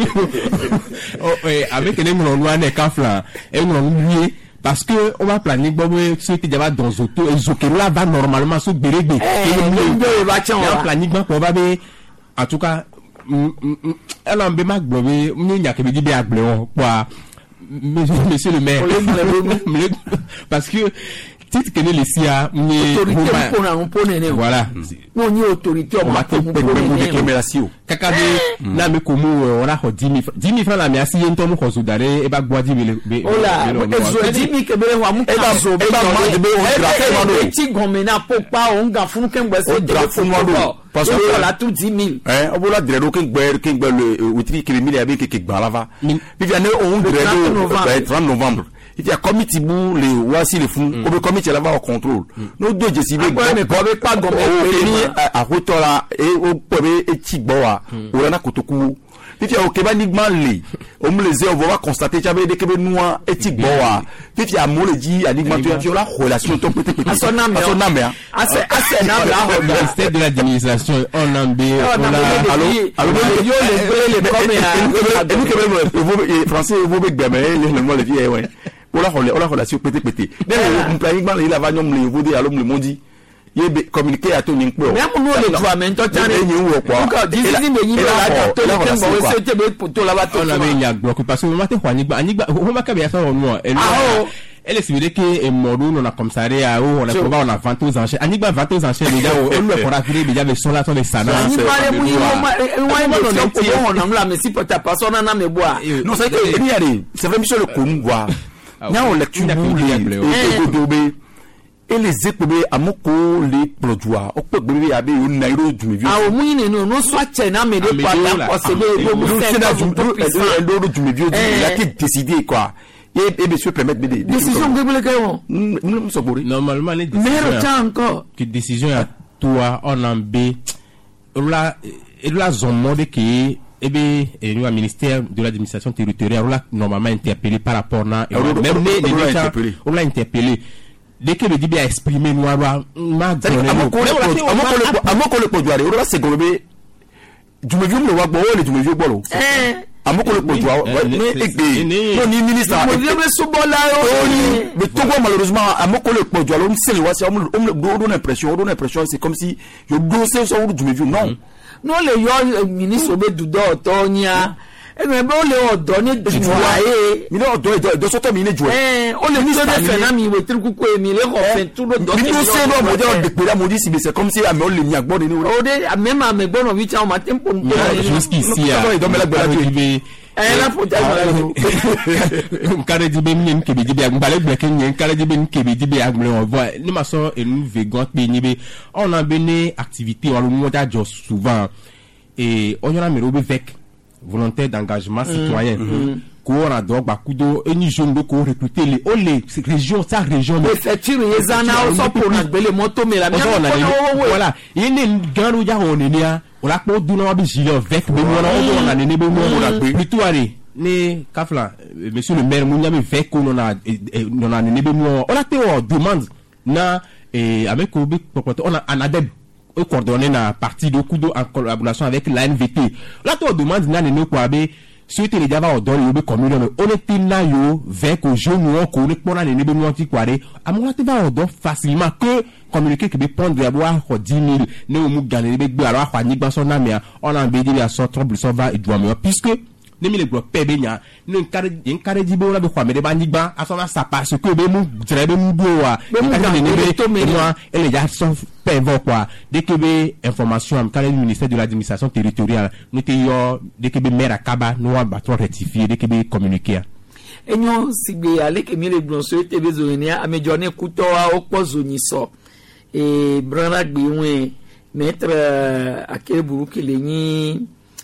Speaker 9: avec les nous on est kafla et on lui parce que on va planer bon ceux qui déjà dans auto et zokela va normalement sous berebe
Speaker 2: et va tiens
Speaker 9: on planning bon va en tout cas elle en be ma globe ni nya ke bi bi agble quoi monsieur le maire parce que titre que les sia ni voilà
Speaker 2: on ni autorité on va te
Speaker 11: déclaration
Speaker 9: kaka de na me komo on a dix mille francs la mi asi ento mo kozudare e ba gwa dix mille
Speaker 2: ola ezo dix mille ke be wa mu ka so be
Speaker 11: ma de be on draft ma do
Speaker 2: ti gomena popa on ga funu ken gbe se
Speaker 11: draft ma do
Speaker 2: parce que la tout dix mille
Speaker 11: eh on vola dredo ken gbe ken gbe le witri ke mille avec ke gba lava puis viane on dredo trente novembre il y a committee bu les voici les fous au committee là va au contrôle nous deux je cible
Speaker 2: mais pas pas gomé
Speaker 11: à rotola et au pebe et tigboa ou na kotoku if ya okeba nigman le o mu les on va constater j'avais des kebe noa et tigboa if ya mo le di anigman tu as la relation ton petit petit
Speaker 2: son nom
Speaker 11: son nom hein
Speaker 2: assez assez na la
Speaker 9: ministère de l'administration on ambe
Speaker 2: on a allo allo yo les les comme
Speaker 11: et nous que français vous be gbeme le mo le vie ouais ola hole ola relation pété pété même planning ban il va nyom le vodi allo le mondi yebe communiquer à ton inpo
Speaker 2: même nous le droit mais toi tane
Speaker 11: ni wo kwa
Speaker 2: donc dix me ni la to le tembo we se te be poto la ba to
Speaker 9: on avait ya bloc parce que on mate kwa nigba nigba o ma ka be ça on moi elle elle est civile que est mort on a commissariat on a on a vente aux enchères anigba vente aux enchères déjà on le pour affiler déjà les sont là sont les sana
Speaker 2: ni pas le mouille on a la mais si pour ta personne na me bois
Speaker 11: non c'est que il y a des c'est vrai monsieur le Congo nya on lecture boule et godobe et les écoubés à moko les produits on peut bébé abe un nairo du milieu
Speaker 2: ah au moins non non soit tena mais de pas là posséder comme
Speaker 11: c'est l'euro du milieu il a été décidé quoi et et monsieur permettre de
Speaker 2: décision que vous le gagnons
Speaker 9: normalement les
Speaker 2: décisions encore
Speaker 9: que décision à toi on en b là et là zone mode qui et bien nous au ministère de l'administration territoriale là normalement interpellé par rapport à même les les on l'a interpellé dès que le dit bien exprimer noir ma
Speaker 11: donné amoko le produit on là c'est gobé du me vieux le wa bo le du me vieux bolo amoko le produit mais non ni ministre
Speaker 2: du me vieux me subola
Speaker 11: mais tout malheureusement amoko le produit on c'est le wa c'est on donne impression on donne impression c'est comme si je dossier sur du me vieux non
Speaker 2: non le yo ministre be dudo otonya e me be o le odo ni duae
Speaker 11: mi le odo do so to mi le joe
Speaker 2: eh o le ministre de fena mi we triku ko mi le ko fe tu do do
Speaker 11: mi no se no mo de de pera mo di si c'est comme si a me o le mi agbo ni
Speaker 2: o de même a me gbo no wi cha o ma tempo nto
Speaker 9: jusqu'ici a do me la gbo la
Speaker 2: eh la faut
Speaker 9: dire kare di be mi nke be di be agbale gbe ke nyen kare di be nke be di be agbale on voit ni ma so e nu vegan pe ni be on a bene activité on mo da jo souvent et on y a mis au vec volontaire d'engagement citoyen ko on do gba kudo eni jeune do ko recruter les o les régions sa région
Speaker 2: mais fait tirer les ana o so pour na gbele moto mais la
Speaker 9: voilà il ne garu ja on ni a on la po du no bi gilet vec be mo na on na ne be mo na gbe plutôt aller ni kafla monsieur le maire mo nyame vec ko no na no na ne be mo on la te o demande na et avec ko bi on a anadeb au coordonné na partie de Kudo en collaboration avec l'A N V T. Là, tu demandes na ne quoi be souhaiter les java au don yobe commune mais on était na yo avec au jeune ou ko ne pona ne be mo ti kware amon te va au don facilement que communiquer que be prendre ya boire dix mille ne mu gagner be gbe alors kwa ni gba so na me on a be dire à so trouble so va et doit me puisque ne mi le gbo pebe nya ne nkare nkare di be wala be kwa me de ba nigba asona sa parce que be mu dire be mu do wa nkare ne be to me moi et les gars sont pebe quoi dès que be information am kare du ministère de l'administration territoriale nous te yo dès que be maire akaba nous va ba trop rectifier dès que be communiquer
Speaker 2: enyo sigbe ale ke mi le blonso te be zonia ame jone kuto wa opozo ni so e brana gbe won maître akere buruki le ni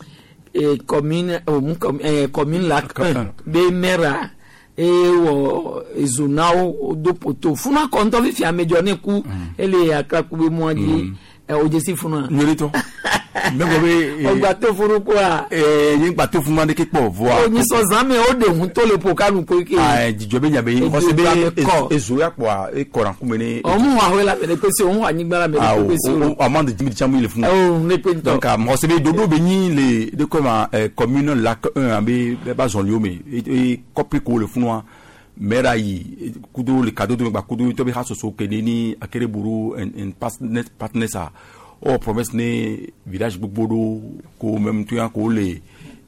Speaker 2: et commune euh, commune lac be mera e wo ezunao do poto funa konto fi amejone ku ele akaku be mo di e o je si funa
Speaker 11: nyorito mego be
Speaker 2: o gba to furu kwa
Speaker 11: eh yin gba to fuma de ke po voa
Speaker 2: o ni so zame o de hun to le po kanu po ke
Speaker 11: ah jijobe nyabe o se be ezu ya po e koran ku me ni
Speaker 2: o mu wa we la me pe se o mu anyigbara me pe se
Speaker 11: o amande jimi chamu le funa
Speaker 2: o ne pe
Speaker 11: donc mo se be dodo be yin le de comment commune lac un ambe ba zon liome e copie ko le funa mera yi kudo le cadeau de ba kudo to be ha so so ke ni akere buru en partner partner ça o promesse ne village gbogbo ko même tu ko le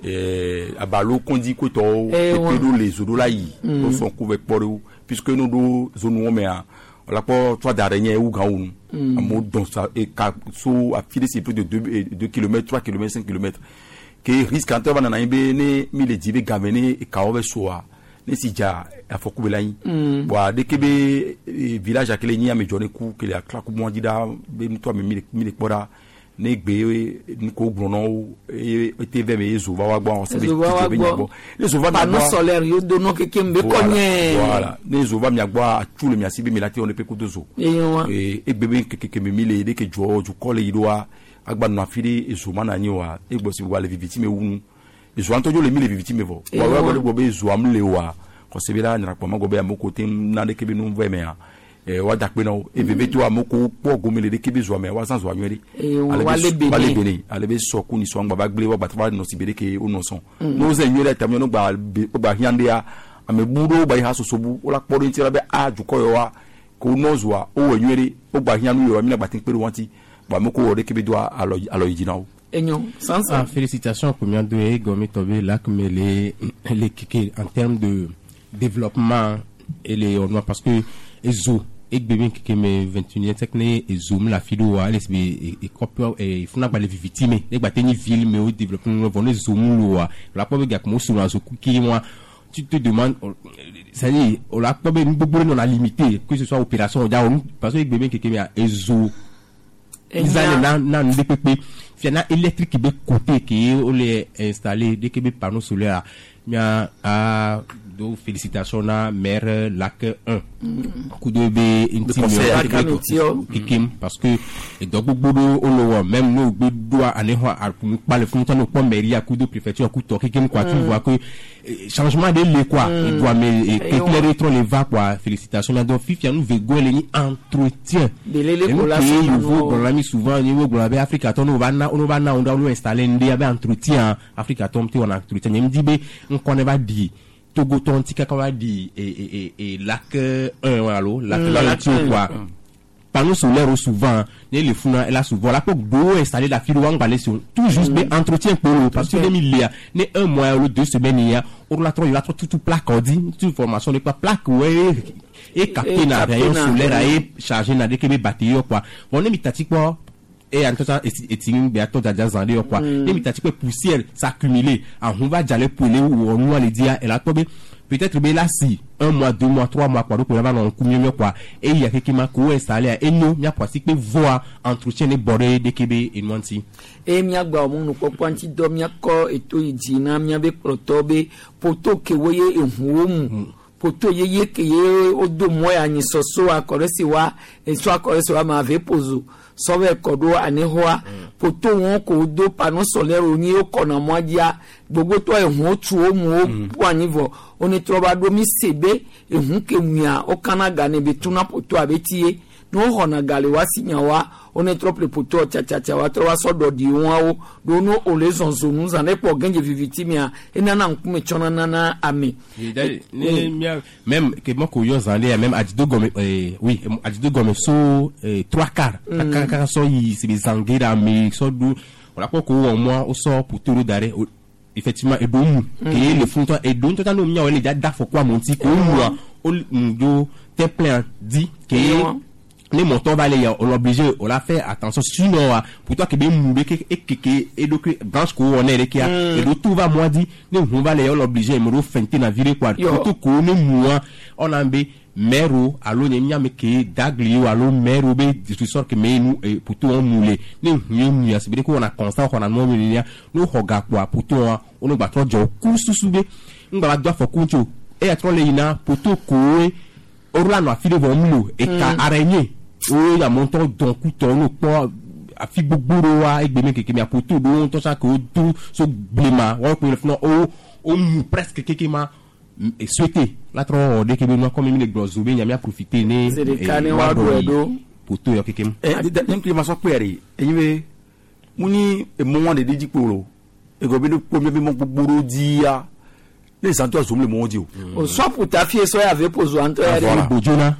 Speaker 11: eh abalo kondi ko to e pedo les odo la yi to son ko avec poro puisque nous do zone wo me a la po trois d'araignée ou gaun amo don ça et ka so a filer c'est plus de deux kilomètres trois kilomètres cinq kilomètres que risque entre bana na imbe ne mi le dibe gavene e ka obe soa ne si ja afoku belai wa de kebe village akele ni amejone ku kele akla ku mo dida be mto mi mi le pora ne gbe ni ko grono e te ve me zo wa gbo se be ti be nyabo le zo va
Speaker 2: na no solaire yo do no keke mbe konye
Speaker 11: voilà ne zo va mi agbo a tu le mi asibe mi lati on pe ku dozo e e gbe keke me mi le de ke jo ju kole yidoa agba no afiri e zo mana ni wa e gbo si wa le viviti me wunu ezo antojo le mi le viviti me vo wa wa go be ezo am le wa ko se bila nyara kwa mago be amoko tem na de kebe no vwe me a e wa dakpe no e bebe to amoko po go me le de kebe zo me wa san zo anwere ale be ale beni ale be so ku ni so ngba ba gble wa batwa no sibere ke o no son no ze nwere tam no gba gba hiande a ame buro ba ha sosobu o la kporo ntira be a juko yo wa ko no zo a o nwere o gba hianu yo mi na gba tin pere wonti ba moko o de kebe do alo alo yijina
Speaker 2: Enyo, sans
Speaker 9: ah, félicitations pour Mian Doué, Gomi Tobé, Lac, mais les, les kiki en termes de développement et les parce que Ezo, et bébé qui me vingt et unième siècle, Ezo, la filo, les et copia, et il faut pas les victimes, les bâtiments ville, mais au développement, on les zoom, la pauvre gars, moi, sur la zoku, qui moi, tu te demandes, ça y est, on l'a pas bien beaucoup on a limité, que ce soit opération, parce que bébé qui est ezo, ils allaient dans dans D P P, il y a électrique qui est côté qui on les installé dès que les panneaux solaires, il y a à donc félicitations à maire lac un coup de b une team parce que donc beaucoup on même nous doit aller à pas le fond nous pas mairie à coup de préfecture coup de Kikim quoi tu vois que changement de le quoi il doit mais éclairer trop les va quoi félicitations là donc fifia nous veut les entretien
Speaker 2: de l'école
Speaker 9: nouveau on l'a mis souvent niveau pour la Afrique on va on va on doit installer des entretien Afrique tombe on entretien il me dit ben on connaît pas dit Togo ton tika kama di et et et lac un voilà lac un quoi panneau solaire souvent les funa là souvent la pok do installer la file wang balation tout juste mais entretien pour parce que les milliards ne un mois ou deux semaines il y a on la trop il a trop tout plaque on dit toute formation n'est pas plaque ouais et capter na rayon solaire et charger na des batterie quoi on est mitati quoi et en tout cas et ting be ato daja zande quoi et mitati quoi poussière s'accumuler en on va jaler pour les ou on va les dire elle a tombé peut-être mais là si un mois deux mois trois mois quoi donc on va dans combien quoi et il y a quelqu'un qui m'a co installé et nous il y a quoi si que voir entretien les bords de Québec et Nancy
Speaker 2: et mi agba mo no ko kwanti do mi ko eto ijina mi abe protobe poto ke woye ehum poto yeye ke ye odo moya ni soso akoresi wa enso akoresi wa ma ve pozo sowe kodo anehoa poto won ko do panneau solaire oni o kona modia gbogbo to ehun otu o mu o pu anivo oni troba do mi sebe ehun ke nwia o kana ga ne betuna poto abetie no hona gale wasinya wa oni trop le poto cha cha cha wa troba so do di won o do no o le zonzo nu za ne po genje vivitimia ena na nkume chona nana ame
Speaker 9: même que moi ko yo zande même adido gome oui adido gome so trois quarts quand so yi c'est des anguera mais so do on la ko ko moi au sort pour tout d'arrêt effectivement et bon que le fond et donc tout no mia wele da fo kwa monti ko moi o ndo te plein dit que les montants va les on obligé on l'a fait attention sinon pour toi que bien mouler que que et donc branche ko on est qui a et donc tout va moi dit nous on va les on obligé me refenter na virer quoi tout ko ne moi on a be mero allo nyamia me ke daglio allo mero be de sorte que mais nous pour tout on mouler nous nous ya c'est bien qu'on a constant qu'on a non nous nous hoga quoi pour tout on ba trop jo kusu sube ngba do fo kuncho e atro le ina pour tout ko orla no afile vo mlo e ka araignée o ya monton don couteau no po afi gbogboro wa egbe me keke mi apoto do to sa ko tout so blema wa ko le fno o o presque keke ma et souhaiter la trop de kebe no comme mi le grozo be nyami a profiter ne
Speaker 2: c'est de cané wa do do
Speaker 9: poto yo keke
Speaker 11: e dem climat so pere e yiwe muni e mo de di polo e go be no po mi mo gbogboro dia les santos zoom le mo di
Speaker 2: o so pour ta fille so ya ve pozo anto ya
Speaker 9: de bojona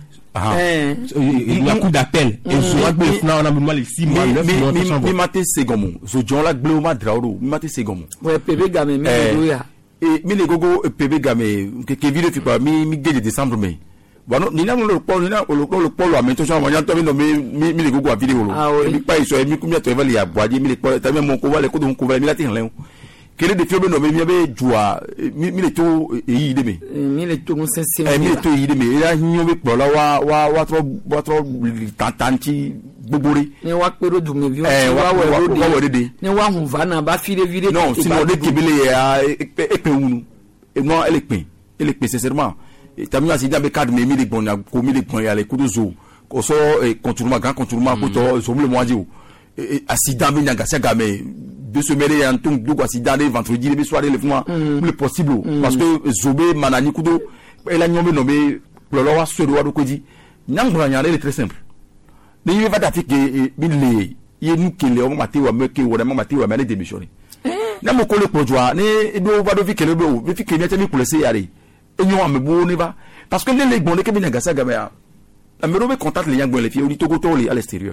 Speaker 9: ah il y a coup d'appel et so agbe fna on a mal six mois
Speaker 11: mi maté segomo so jon la gbe o ma drauro mi maté segomo
Speaker 2: ouais pebe game mi do ya
Speaker 11: et mi le gogo pebe game que que video fi pa mi mi de décembre mais bon ni na lo po ni na lo lo po lo amento so mo yan to mi no mi mi le gogo a video lo mi pa iso mi kumia to evali aboaje mi le po ta mi mo ko wale ko do ko mi la tin len kele de fio be no mi be joa mi mi le to eyi de mi
Speaker 2: mi le to sense
Speaker 11: mi le to eyi de mi ya nyo be po la wa wa wa tro wa tro tantanti gbogori
Speaker 2: ni wa pero du mi vi wa wa we de ni wa hu va na ba fi de vide
Speaker 11: non sinon de kebele ya epe unu e no ele pin ele pin sincèrement tammi asi da be card me mi le bon na ko mi le bon ya le kudozo ko so contournement grand contournement ko to so mi le moaji o accident mi nyanga sa game deux semaines en tout donc accident le vendredi le soir le fois le possible parce que zobe manani kudo et la nyombe nommé lolo wa so do wa do ko di nyangura nyare le très simple ne yi va d'Afrique bi le ye nu kele o mate wa meke wo na mate wa mele démissionner na mo ko le pojwa ne do va do fi kele do vi fi kele temi pour laisser yare e nyo am bo ne va parce que les les bon ke bi nyanga sa game ya la me robe contact les nyangbo les fi o di togo to les à l'extérieur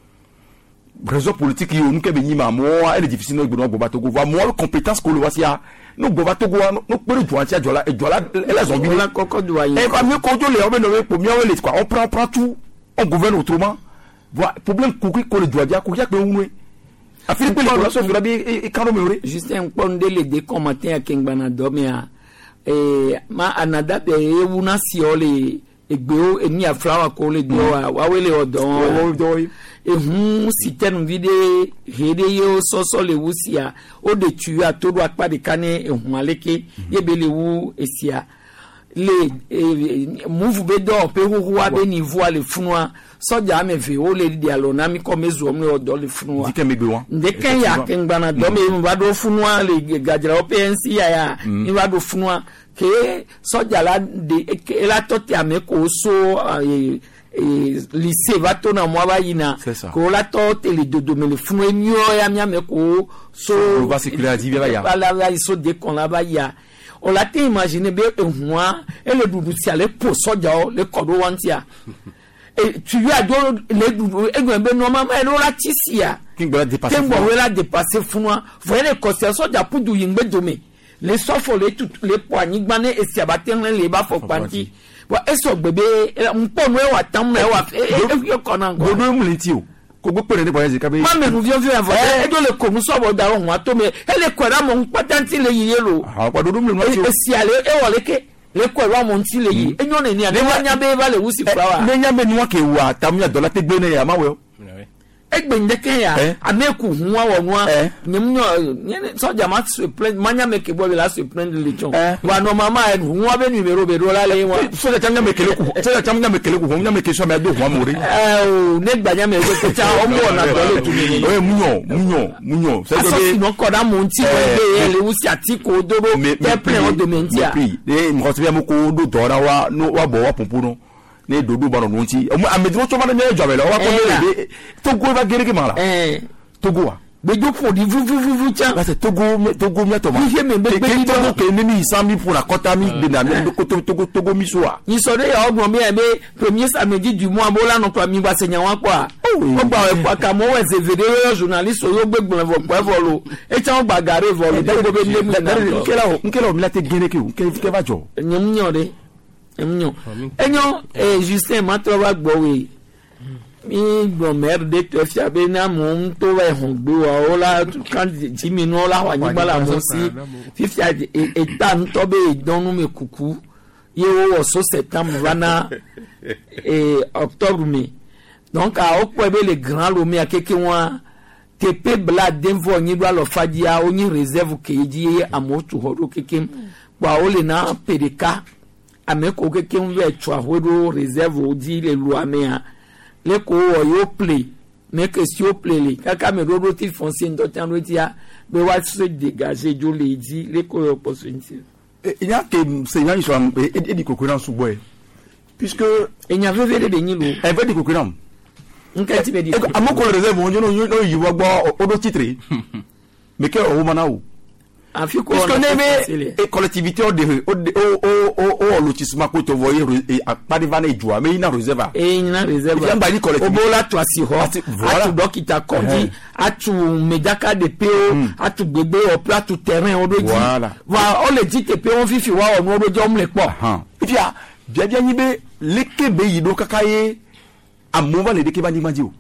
Speaker 11: réseau politique yo nous ke be nyima mo elle est difficile no gbono gboba togo va mo compétence ko le wasia no gboba togo no pere jo antia jola e jola elle zombie
Speaker 2: la koko do ayi
Speaker 11: e ba mi ko jo le o be no we po mi o le quoi on prend prend tout on gouverne autrement voilà problème ko ko le joia ko ya pe unu afiri pe le population fera bi e kano me ore
Speaker 2: juste un pon de le de commenter à kengba na domia eh ma anada be ewu na si ole egbeo eni aflawa ko le gbo wa wa wele odon ehun sitenu vide hede yo soso le wusia o de tu a todo apa de kane ehun aleke yebele wu esia le move be do pe hu wa be ni vo ale funwa soja me ve o le di alona mi ko mezu o me odo le funwa
Speaker 11: dike me gbe won
Speaker 2: de kan ya ken gbana do me mu ba do funwa le gajira o P N C ya ya ni ba do funwa ke soja la de la tote ame ko so e lycée va tona moi ba yina ko la tote le dodo me le funwa mio ya mi ame ko so
Speaker 11: va circuler di ba ya
Speaker 2: ba la so de kon la ba ya on l'a été imaginé bien moi et le doudou si allait pour soja le kodo wantia et tu lui as donné les doudou et ben normalement elle aura tisia
Speaker 11: qui va dépasser
Speaker 2: qui va dépasser funwa voyez les conseils soja pour du yingbe domé les sofo les tout les poignées bané et si abaten les ba fo panti bon et so bébé on peut nous wa tam na wa e e konan go
Speaker 11: do mu leti o ko gbo pere ni boye ka be
Speaker 2: ma me nu vieux vieux avant e do le ko mu so bo da ro wa to me e le ko ra mo patanti le yiye lo
Speaker 11: ah pa do do mu no
Speaker 2: e si ale e wo le ke le ko ra mo nti le yi e nyo ne ni ade wa nya be ba le wusi flower
Speaker 11: le nya be ni wa ke wa tam ya dollar te gbe ne ya ma we
Speaker 2: egbe ndeke ya ameku huwa wonwa nyemnyo soja ma se plaint manya meke bo la se plaint le chon wa no mama e huwa be numero be do la le wa
Speaker 11: soja changa mekele ku soja changa mekele ku huwa meke so me do huwa mori
Speaker 2: eh o ne gbanya me ko cha o mo na do le tu ni
Speaker 11: o munyo munyo munyo
Speaker 2: se do be no ko da mo nti we le wusi atiko doro te plaint o do mentia
Speaker 11: e mo se be mo ko do dora wa no wa bo wa pompo no ne dodo bano nunti amedro choma na nyejo abele wa ko le togo va gere ke mala
Speaker 2: eh
Speaker 11: togo wa
Speaker 2: be jo po di vu vu vu vu cha
Speaker 11: ba se togo togo mi to ma
Speaker 2: je me be be
Speaker 11: togo ke ni mi cent mille pour la kota mi de na mi ko togo togo mi so wa
Speaker 2: ni so de ya ogbon mi e be premier samedi du mois bo la no to mi gba se nyan wa kwa o gba we kwa ka mo we se video journaliste o gbegbon vo kwa volo e cha o gba gare volo de go be le mi na
Speaker 11: nkela o nkela o mi la te gere ke o ke ke va jo
Speaker 2: nyam nyode enyo enyo eh Justin matroba gbowe mi gbo mer de to fi abe na mo to we hon gbe wa o la kan ji mi no la wa nyigba la mo si fifty e tan to be donu me kuku ye wo so septembre vana et octobre mi donc a okpo be le grand lo mi akeke wa tepe bla denvo nyi do lo fadia onyi reserve keji amotu hodo keke kwa ole na pedeka ameko ke kenwe twa hodo reserve odi le luamea le ko yo play mais que si o play le kaka me rodo ti foncer ndo tan rotia be wa se dégager jo le di le ko yo possibilité
Speaker 11: il y a que c'est yan so et di concurrence ou boy puisque
Speaker 2: il y avait vele be nyilo
Speaker 11: e be di concurrence
Speaker 2: nka ti be di
Speaker 11: amoko le reserve on no no yiwo gbo odo titre mais que o mana o
Speaker 2: afiko
Speaker 11: parce que nebe et collectivité o de o o o o lotissement ko to voyer et pas de vanne joie mais ina réserve
Speaker 2: et ina réserve
Speaker 11: il y a bani collectivité
Speaker 2: obola to asi ho atu dokita kondi atu medaka de peo atu gbegbe o platu terrain o doji
Speaker 11: voilà
Speaker 2: wa o le dit te pe on fifi wa o no dojo mle po
Speaker 11: et puis bien bien yibe lekebe yido kakaye amova le dekeba ni manji o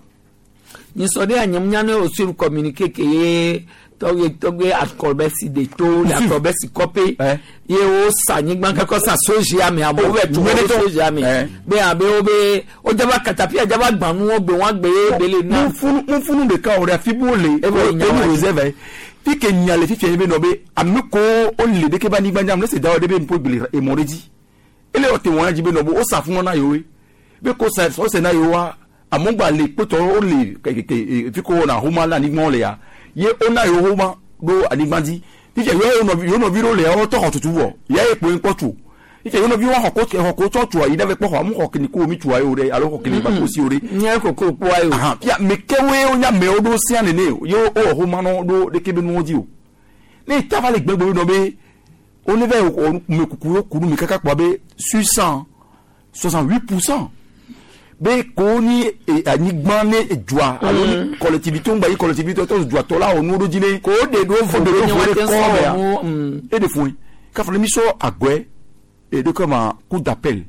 Speaker 2: ni so de anyamnya no o sur communiquer que ye toge toge akobesi de to la akobesi copy ye o sanyi gbanka ko sa soji ami abo we to soji ami be abe obe o jaba katapia jaba gbanu o gbe won gbe bele na
Speaker 11: mu funu mu funu de ka ore afibole e bo ni reserve ti ke nyale fi fi be no be amiko o le de ke ba ni gbanja am le se da o de be mpo gbele e mo reji ele o te won ji be no bo o sa fun na yo we be ko sa so se na yo wa amongba le poto o le fi ko na huma la ni gbon le ya ye ona yo homa do animandi ti je yo no yo no biro le o to tutu wo ye epo npo tu ti je yo no bi wa hoko ho ko to tu ayi da be po ho mu ho kini ko mi tu ayo re alo ho kini ba ko si ore
Speaker 2: nya ko ko po ayo
Speaker 11: aha ya mekewe onya me odo si ane ne yo o homa no do de kebe no di o ni ta va le gbegbe no be on ne va o me kukuro kuru mi kaka po be soixante soixante-huit pour cent be ko ni anigban ne joa alo ni collectivité ngba yi collectivité to joa to la onu odo jine
Speaker 2: ko de do fo de ni wa te so
Speaker 11: mo e de fo ka fa mi so agwe e de comme un coup d'appel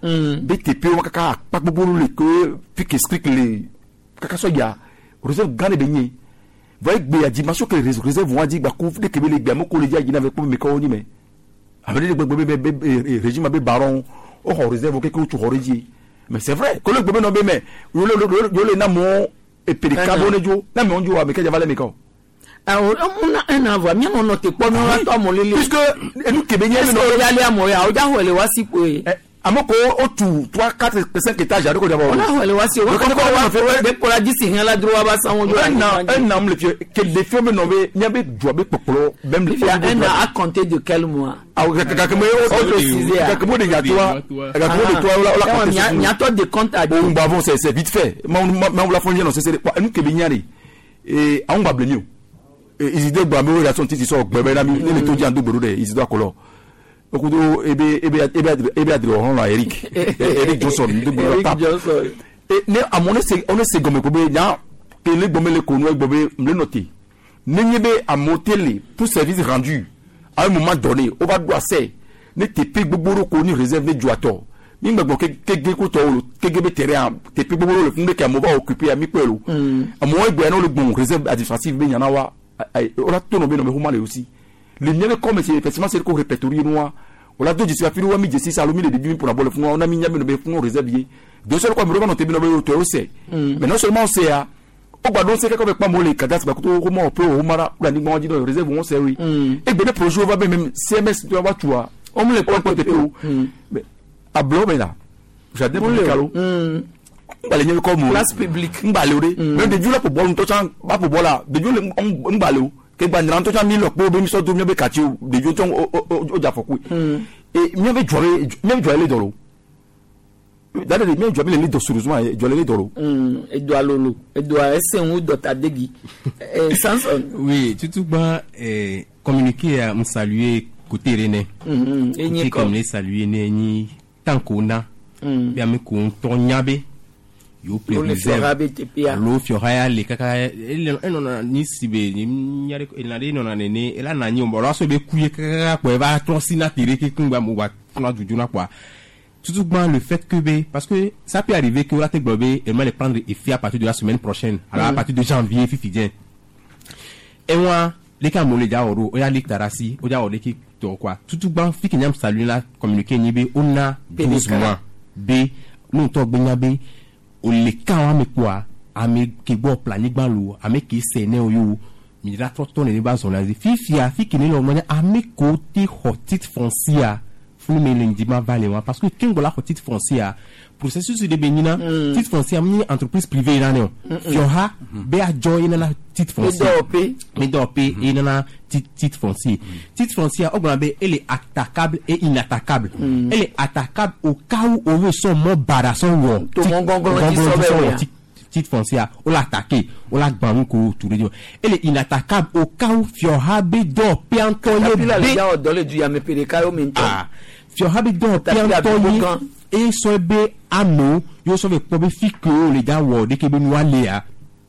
Speaker 11: be te pe o kaka pa gbogbo le ko pique explique le kaka so ya réserve gane be yin va gbe ya dimension que réserve vont dire ba ko de kebe le gbe mo ko le ja jina avec ko me ko ni me avec le régime avec baron au réserve quelque chose horrible mais c'est vrai que le gouvernement mais yo le yo le na mo et pédicabone jo na me onjo avec que valait meko
Speaker 2: ah on a un avoir bien on note pas non la to mo lele
Speaker 11: puisque nous kebenya
Speaker 2: no ya le amo ya o ja ho le wasi po e
Speaker 11: amoko o tu trois quatre cinq étages à ko d'abord
Speaker 2: on a ho le wasi o ko ko wa de pour la dix rien la droit ba san on jo
Speaker 11: un un an le que les films no be nya be jo be popolo même le
Speaker 2: un an à compter de quel mois
Speaker 11: ah ka ka me o préciser ka mo de ya toi ka mo de toi la
Speaker 2: la nya to de compte à
Speaker 11: bon bah bon c'est c'est vite fait mais on la fondien non c'est nous kebenya et on va blenio ils idée ba me relation ti so gbebe na mi le to di ando gboro de ils doit color okudo ebe ebe ebe ebe adre on la Eric Eric Johnson de gboro tap et ne à mon c'est on c'est gomme ko be ya que le gomme le kono gbobe me noter n'yebe à moteli pour service rendu à un moment donné on va doit c'est ne te pe gboro ko ni réserve de juato mi ngbo ke ke ko to lo ke gebe terrain te pe gboro le funde ka mo va occuper ami pelo à mo egbe na le bon réserve administrative be yana wa on a tout nommé nommé comment les aussi le mien comme c'est effectivement c'est qu'on répertorie noir on a deux je suis à filo mi je suis salomé le début pour la bonne on a mis nommé nommé fond réservé deux seuls comme vraiment nommé nommé auteur c'est mais non seulement c'est à au bas donc c'est comme pas moi les cadastres ba ko comment on peut au mara la ni mo dit dans réserve on c'est oui et ben le projet va même C M S tu vas tu vois on me les prend côté mais à blo ben là j'adore le calo mbale nye ko mo
Speaker 2: place publique
Speaker 11: mbale ore même de jula pour bol to chan ba pour bola de jula mbale o ke gba nran to chan mi lo po be mi so do mi be kati o de jo ton o ja foku et mi be jore mi jore le doro dade de mi jore le do sérieusement jore le doro
Speaker 2: et doit lolo et doit ese un do ta degi et sans
Speaker 9: oui tout ba eh communiquer à me saluer côté René et ni comme les saluer ni tankona bi am ko to nyabe yo préserve lo fiora le kaka eno na ni sibe ni nyare ko ina de no na nene ela na nyi ombo so be kuye kaka ko ba tronsina tire ke kungba mo ba na juju na kwa tout bon le fait que be parce que ça peut arriver que la te globé et les prendre effet à partir de la semaine prochaine alors à partir de janvier fifidien et moi les cas mo le ja oro o ya lik tarasi o ja o le ki to kwa tout bon fi kinyam saluer la communiquer ni be on a douze mois b nous to gbenya be o le kan ame kwa ame ke bo plani gbalu ame ke sene oyo mi ra trotto ne ba zona zi fifia fi kini lo monya ame ko ti hotit foncia fu me le ndima vale wa parce que kingo la hotit foncia processus de benina tit foncia mi entreprise privée ina ne fioha be a join na tit foncia me dope ina na tit foncia tit foncia o be elle est attaquable et inattaquable elle est attaquable au cas où on veut son mot barason wo
Speaker 2: to mon gongo ti so
Speaker 9: tit foncia on l'attaquer on la gbamu ko tout le elle est inattaquable au cas où fioha be dope antonio
Speaker 2: be dans le du ya me pere ka o mento
Speaker 9: fioha be dope antonio et so be amo yo so be pobe fiko le da wo de ke be noale a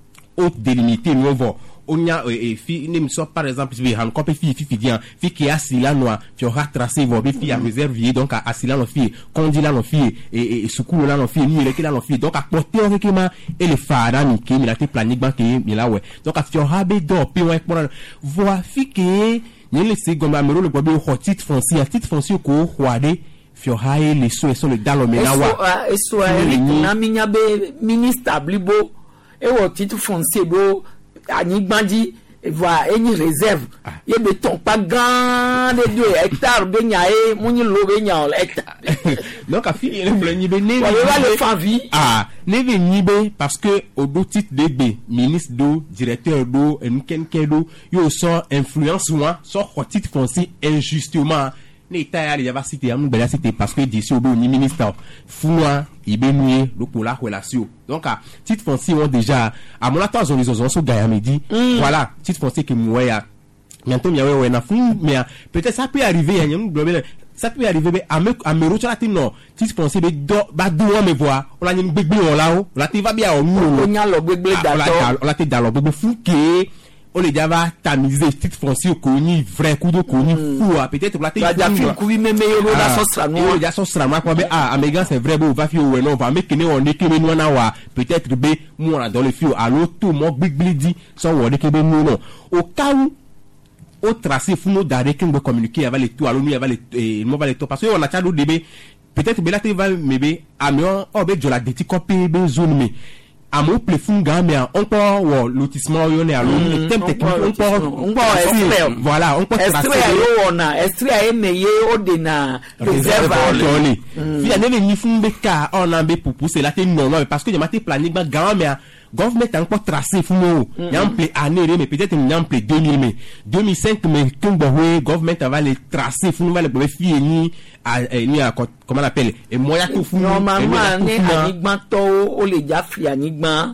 Speaker 9: au délimité nouveau on y a et fi ne me sort par exemple si han copie fi fi bien fi qui asila noa fi aura tracé vo be fi a réservier donc à asila no fi condi la no fi et et sukulu la no fi ni le ki la no fi donc à porter avec ma et le fara ni ki mi la te planique ban ki mi la ouais donc à fi aura be do pi ouais pour voir fi ki ni le se gomba mero le bobe hotit foncier tit foncier ko hoade fiohae les sous sont le dalomena wa
Speaker 2: eso e na minya be ministre blibo e wo titre foncier bo ani gbandi voa eni réserve ye be ton pas grand de deux hectares be nyae muni lo be nya hectare
Speaker 9: donc a fini le blani be ne
Speaker 2: wa le favi
Speaker 9: ah ne be nibe parce que au do titre de B ministre do directeur do en ken kedo yo so influence moi so titre foncier injustement ne ta ya va citer am bela citer parce que d'ici au ni ministre foua ibenoué le pour la relation donc à titre foncier on déjà à mon attends on ils ont so gaia midi voilà titre foncier que moi ya bientôt ya ouais na fou mais peut-être ça peut arriver ya nyam global ça peut arriver à me à me retourner non titre foncier be do ba do on me voir on la nyam gbegbe on la o la te va bien on
Speaker 2: on nya lo gbegbe dato
Speaker 9: on la te dans lo gbegbe fou que on les déjà tamiser titre foncier koni vrai coup de koni fou peut-être la
Speaker 2: tête la fin courir même yo la sosra no
Speaker 9: yo ya sosra ma quoi ah amégan c'est vrai bon va fi o non va make ne on est que nous na wa peut-être be moi dans le fio allo tout mon big blidi so on est que be nous non au cas où au tracé fou nous d'arrêt qu'on va communiquer avec les tout alors nous avec les nous avec les tout parce que on a déjà d'autres débats peut-être que là tu vas mais à mieux on va de la déti copie be zone mais à mon plus fou gars mais encore ou lotissement on est alors le thème technique encore encore voilà on peut tracer
Speaker 2: on a extrait meilleur au dena réserve
Speaker 9: via ne ni fou be ka on a be pour pousser là c'est normal parce que je m'étais planifié gars mais government a encore tracé fou il y a un peu année mais peut-être il y a un peu deux mille mais deux mille cinq mais quand le government va les tracer fou va les faire ni à ni à comment on appelle et moyen tout fou
Speaker 2: normalement né anigban to o le ja fi anigban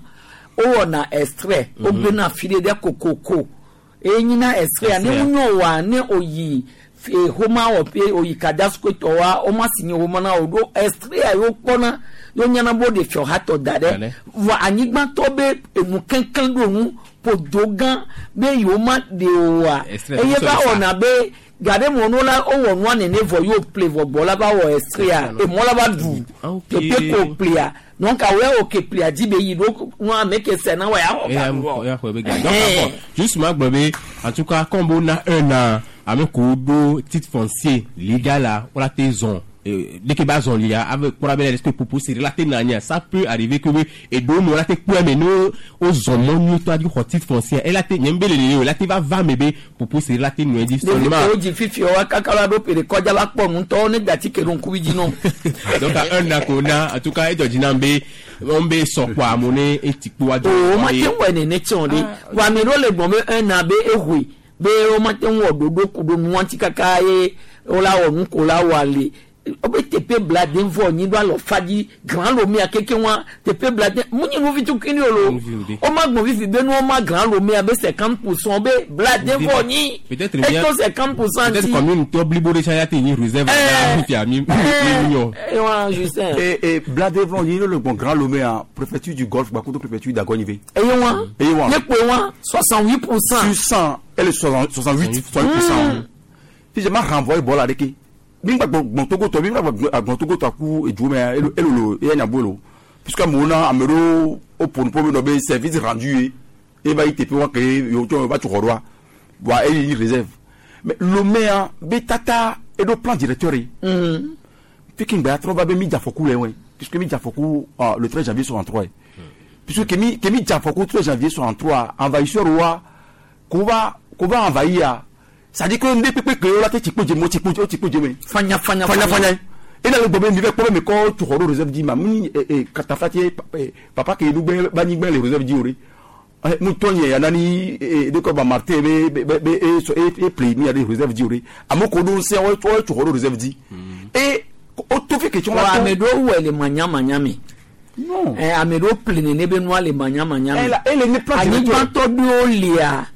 Speaker 2: o na extrait o be na file de kokoko e nyina extrait ani munyo wa ne oyi e homa o pe oyi kadasko to wa o ma sinye homa na o do extrait ayo pona yo nyana bo de fio hato dade wa anigban to be emu kankan do nu podogan be yo ma de wa e ye ba ona be gade mono la o won one ne vo yo play vo bola ba wo extrait e mo la ba du te pe ko play donc a we o ke play di be yi do won make se na wa ya
Speaker 9: ho ya ho be ga donc justement gbobe en tout cas combo na un an avec ko titre foncier légal là pour la maison dès que bazon il y a avec pour la belle respect pour pousser relater nanya ça peut arriver que et do no la te pour mais no aux zones nous toi du titre foncier elle a te nyembele le la te va va mebe pour pousser relater no dit seulement
Speaker 2: o di fifi o kakala do pere ko jala po mu to ne gati ke ron kubi no
Speaker 9: donc à un akona en tout cas e do jinambe ombe so kwa mone e tipu wa do
Speaker 2: o ma te wene ne chonde wa mi ro le gbon un abe ehwe be o ma te wo dodo kudo nu anti kakaye o la o nu ko la wale obe tepe blade vo ni do lo faji grand lo mi akeke wa tepe blade munyi no vitu kini olo o ma gbon vifi be no ma grand lo mi abe cinquante pour cent be blade vo ni
Speaker 9: peut-être bien
Speaker 2: cinquante pour cent
Speaker 9: peut-être commune to oblibo de chaya te ni réserve là fi ami million
Speaker 2: et wa Justin
Speaker 11: et et blade vo ni le bon grand lo mi en préfecture du Golfe ba contre préfecture d'Agonive
Speaker 2: et wa et wa ne po wa soixante-huit pour cent
Speaker 11: sur cent elle est soixante-huit pour cent si je m'a renvoyé bola de qui bingba bon togo to bingba bon togo to ku ejume elo elo e nya bolo puisque mona amero o pour pour no be service rendu e ba ite pe wa ke yo to ba tchorwa wa e réserve mais le maire betata et do plan directeur mhm pikin ba tro ba be mi jafoku le wen puisque mi jafoku le treize janvier soixante-trois puisque kemi kemi jafoku treize janvier soixante-trois envahisseur wa ko va ko va envahir ça dit que ndé pépé que la tête petit mo petit petit petit mais
Speaker 2: fanya fanya
Speaker 11: fanya fanya et dans le domaine vivait comme mais quand tu rolo réserve dit mamuni et katafati papa que nous ba ni ben les réserve dit ori mu tonye ya nani de ko ba marté be be et play mi ya des réserve dit ori amoko do se o tu rolo réserve dit et o to fait question
Speaker 2: là amedo ou elle manya manya mi non eh amedo plein ne be no le manya manya
Speaker 11: elle elle ne pas
Speaker 2: ani banto do lia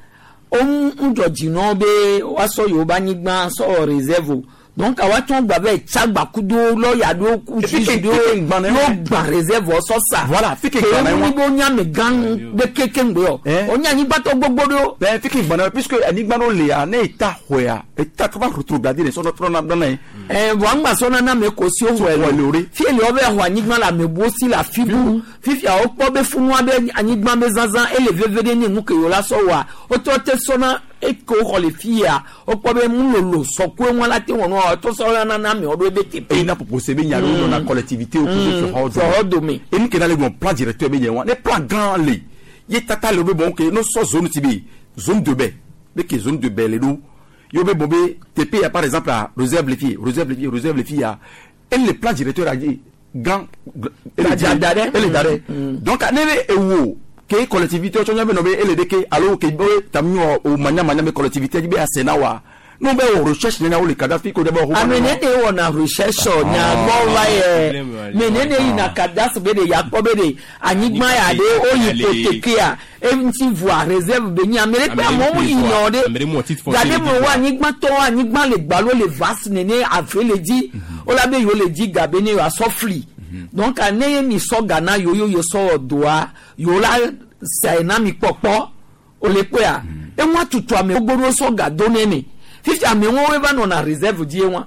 Speaker 2: on ndoji no be waso yoba nigba so reserve donc awa ton gba be chagba kudo lo ya do ku fi do no gba reserve so sa
Speaker 11: voilà fi ke gba na
Speaker 2: won bo nya me gan de keke ngbe o onya ni gba to gbogbo do
Speaker 11: ben fi ke gba na puisque anigba no le ya na eta hoya eta to ba retrograde ne so no tro na na
Speaker 2: eh bo angba so na na me ko si o ho lori fi ele o be ho anigba la me bo si la fibu fifi a o po be funu abe anigba me zanzan ele vevede ni mu ke yo la so wa o to te so na e ko le fia o po be mu lolo so ko won la te won o to so na na me o do be te
Speaker 11: e na proposer be nya lo na collectivité au cours de
Speaker 2: so do me
Speaker 11: e ni ke na le bon plan directeur be nya wa ne plan grand le ye tata le be bon ke no so zone tibi zone de baie be ke zone de baie le do yo be bobé T P par exemple à réserve les filles réserve les filles réserve les filles et le plan directeur a dit grand
Speaker 2: et
Speaker 11: le dare donc anebe e wo ke collectivité to nyabe no be ele de ke alo ke bo tamnyo o manya manya me collectivité be asena wa no be o recherche na o le kadafi ko de ba ho
Speaker 2: amene de wona recherche nya go vai menene ina kadafi be de yakpo be de anyigma ya de o yipotekia eventi voir réserve be nya mere pe mo yin de gade mo wa anyigma to anyigma le gbalo le vas nene afi le di o la be yo le di gabe ni wa sofli donc ane mi so gana yo yo yo so doa yo la saina mi popo o le pe a e won tutu ame gboro so gado nene fifty ame won we ba no na reserve die won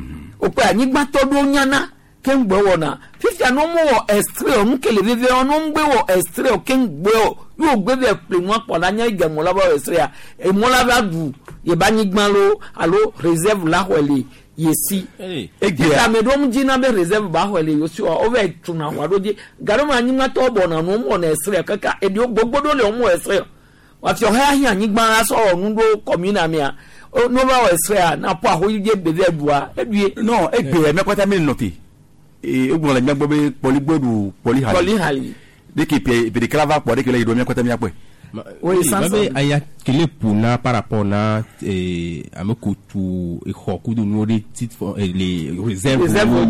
Speaker 2: o pe anigba to do nyana ken gbo wona fifty no mo extra o mu kele vive o no ngbe wo extra o ken gbo yo gbebe ple mo pola nya igamo la ba esrea e mo la ba du ye ba ni gban lo alo réserve la hwele yesi e gbe me do mjina be réserve ba hwele yo si o ve tuna wado je garo ma nyi mato bo na no mo na esrea kaka e di gbogbodo le o mo esrea wa fi o ha hi anyi gban aso onu do commune mi a no ba esrea na po ahoyi je bebe bua edue
Speaker 11: non e gbe me kwata mi noti e ogun la mi gbo be poligbodu polihali
Speaker 2: polihali
Speaker 11: de qui pe de crava pour de que les domiens côté mi apwe
Speaker 9: oui ça va aya kele puna par rapport na eh amekotu e khoku do no de titre les réserves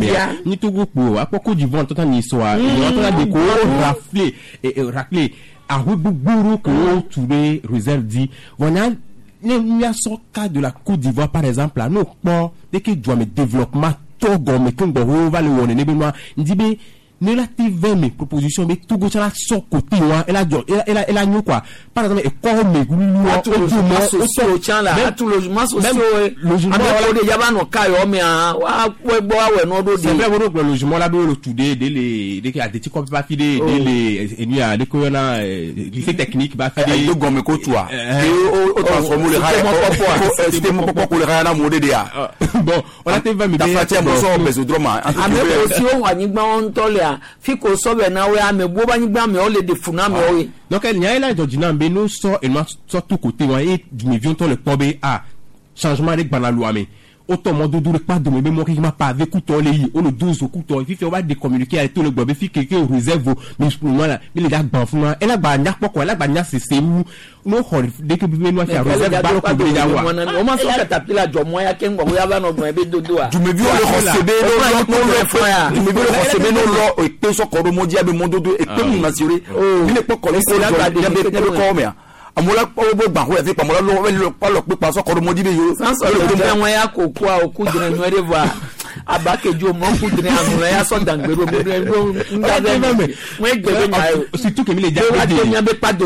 Speaker 9: ni to groupe apoko du vent total ni soa et on a des ko rafler et racler a hubugburu que tous les réserves dit on a il y a ce cas de la Côte d'Ivoire par exemple là non pas dès que doit me développement Togo mais qu'on go va le wone ne be moi ndibe ne la T V mes propositions mais tout gocha la so côté wa elle a elle a elle a nous quoi par exemple et quoi me gulu
Speaker 2: tout le logement social là tout le logement social logement là de yaba no kai o me a wa we bo we no do de
Speaker 9: c'est vrai le logement là do le tout de de les de a des petits comme pas filer de les et nous a les koyona lycée technique ba filer
Speaker 11: de gomme ko toi et au transformer le rail c'était mon papa pour le rail na modé dia
Speaker 9: bon on a T V mais
Speaker 11: ta fatia mo so bezodroma
Speaker 2: a me aussi o wa ni gba on to le fiko so be na we ame bo ba nyigba me o le de funa me o
Speaker 9: donc il y a là Georgina be no so et moi so tout côté moi et du me vion ton le pobe a changement avec banalo ame autant mon doudou pas de me moi qui m'a pas avec couteau les on le douze au couteau il fait on va décommuniquer avec tout le bobe fi que réserve mais moi là mais les gars ban funa et là ba nya poko là ba nya c'est c'est nous no hol dès que vous nous faire réserve ba ko be ya wa
Speaker 2: on ma so katapila jo mo ya kengo ya ba no don be dodo a
Speaker 11: du me vion le recebe no le frère du me vion le recebe no lo e pe so ko mo dia be mo dodo e pe mo masire il est pas ko ko la ba de be ko me amola po bo gba ho e fi pamola lo lo pa lo pe pa so ko mo di be yo
Speaker 2: sans so le de won ya ko ku a oku jina nu ere va abakejo mo ku jina anu ya so dangbero mo nga be me mo e gbe na yo
Speaker 9: surtout que mi le jagede
Speaker 2: mi be pas de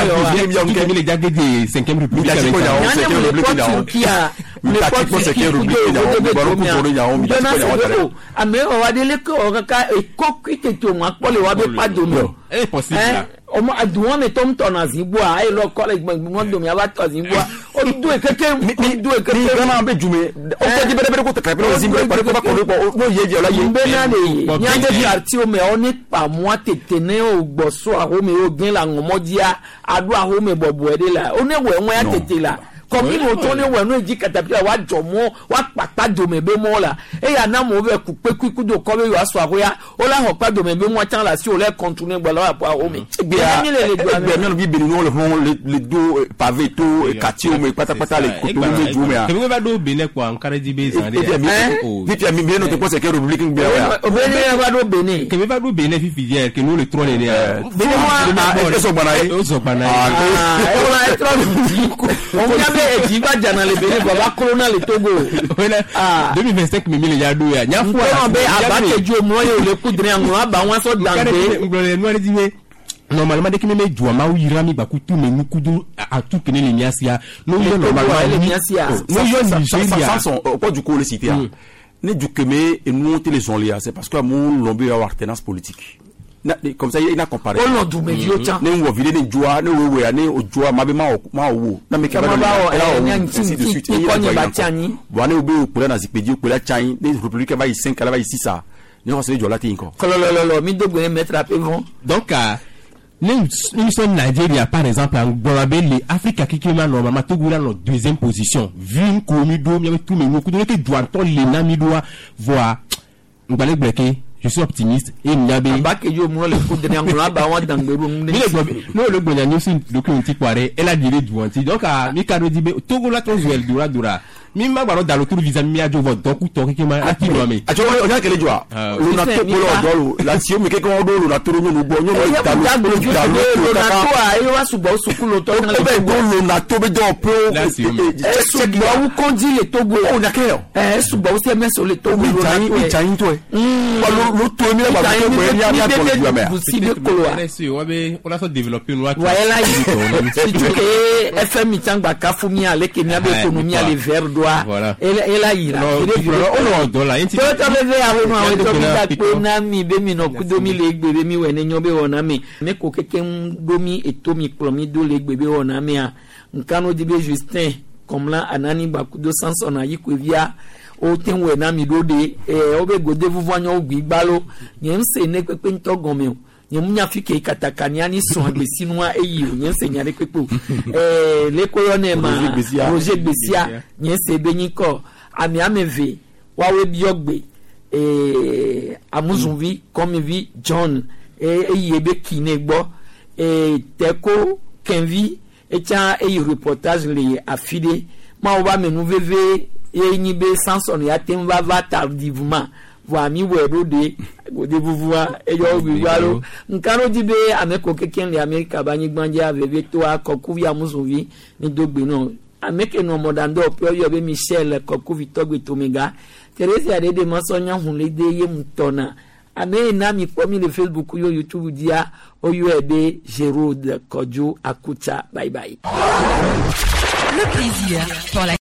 Speaker 9: mi le jagede cinquième république avec
Speaker 2: cinquième république kia
Speaker 11: mi ta ti po cinquième république ya o baro ku foro ya o mi ta ti po ya o
Speaker 2: ame o wa de le ko ka e ko kwite to mo apole wa be pas de no
Speaker 9: é possible
Speaker 2: omo aduwon me tom to na zimbo a e lo college mo do mi aba to zimbo o du e keke mi du e keke
Speaker 11: kana be jume o ko di bere bere ko te ka bere zimbo pare ko ba ko no ye je la ye
Speaker 2: mbe na le nya de bi arti o me o ni pa mo tetene o gboso a ho me o gbin la ngomodia adu a ho me bobo e de la o ne we won ya tete la komi mo to ne we no ji katapila wa jomo wa papa do me be mo la e ya na mo be ku pe ku do ko be yo aso ahoya o la ho pa do me be mo tan la si o le contourner gbola wa pa o me
Speaker 11: gbe le gbe me no bi benu no le fon le do pavé to kati o me pata pata le ko to me do me a
Speaker 9: ke me ba do bene ko an kare di be san de
Speaker 11: vi fi mi no te pose ke république ngbe wa
Speaker 2: o be ne ba do bene
Speaker 9: ke me ba do bene fi fi hier ke no le trône ne
Speaker 11: bene mo e so gbana e
Speaker 9: o so gbana
Speaker 2: ah e wa e trône o ya e ji ba jana le bene baba corona le Togo
Speaker 9: ah deux mille vingt-cinq mi le ya do ya nya fu
Speaker 2: a be abakeju mo ye o le kudre anu aba won so dangbe
Speaker 9: ngole no ri diwe normalement dès que me joua ma wira mi ba kutu me nu kudu a tout que les miasia no yo normalement
Speaker 2: les miasia
Speaker 11: no yo Nigeria sans pas du coup le cité ne du que me et nous les ont liés c'est parce que mon lobby a alternance politique na comme ça il n'a comparé
Speaker 2: on no du me yo cha
Speaker 11: ne wo vile ne joa ne wo we ne o joa ma be ma ma wo na me ka ba
Speaker 2: na ainsi de suite il connaît ba tiani
Speaker 11: voilà obe o pula na zipedi o pula chai les républicains va y cinq là va y six ça ne on se jola ti nko
Speaker 2: kolololo mi dogo mettre à pevon
Speaker 9: donc nous nous sommes Nigeria par exemple en Borabele Afrique qui est normalement Togo dans la deuxième position vu comme do mi tout me ko do que doit to le na mi doit voir ngbalé bloqué je suis optimiste et Nyabe
Speaker 2: Abakejo mo le ko de ngula ba wa dangberu
Speaker 9: ni no le gbonya ni sin le ko nti kware elle a diré du anti donc a mi kado dibe Togo la tonzuel dura dura mi ma gbaro da lo tour visa mi ajo vo donc to ke ma ati lo mi
Speaker 11: ajo o nya kele joa lo na to polo dolo la si o mi ke ko do lo na to nyu nu gbo nyu no da lo da lo
Speaker 2: na to a e wa subo sukulo to na
Speaker 11: le do lo na to be do pro
Speaker 2: e subo wu konji le Togo
Speaker 11: o na ke
Speaker 2: e subo se meso le Togo
Speaker 11: lo na to e chain to e lo to mi la ba ko e ni ya ko ju me
Speaker 2: si de kolo
Speaker 9: a si o be o la so développer no wa
Speaker 2: wa la yi to que F M tangba ka fu mi ale ke ni abe economie ale vert doa ela ela yira ede
Speaker 9: bro o no do la enti
Speaker 2: to to be ve awe no awe to bi da pe na mi be mi no kudo mi le gbere mi we ne nyo be wona mi me ko keke domi eto mi promi do le gbebe wona mi a nkano di be Justin comme là anani ba kudo Samson ayi ko via o ten we na mi do de eh o be gode vuvu anyo ogbi gbalo yen se ne pepe ntogon mi nyemunya fike katakania ni so agbesi no a eyi o yen se nyare pepe eh le koyo ne ma Roger Besia yen se benyiko ami ameve wawe biogbe eh amuzunvi komivi John eh eyi ebe kine gbo eh teko kenvi echa eyi reportage le afide ma o ba menu veve e be Samson ya temba va tardivement voa mi wedo de gode vuvua e yo wiwalo nkano dibe ameko keken le America ba nyigbanje aveve to akokuvi amuzuvi ni dogbe no ameke no modando pe yo be Michel kokuvi togbe tomega Teresa de de masonya hunle de ye mutona ame na mi pomi le Facebook yo YouTube dia o yo ebe Jérôme Kodjo Akucha bye bye.
Speaker 12: Le plaisir pour la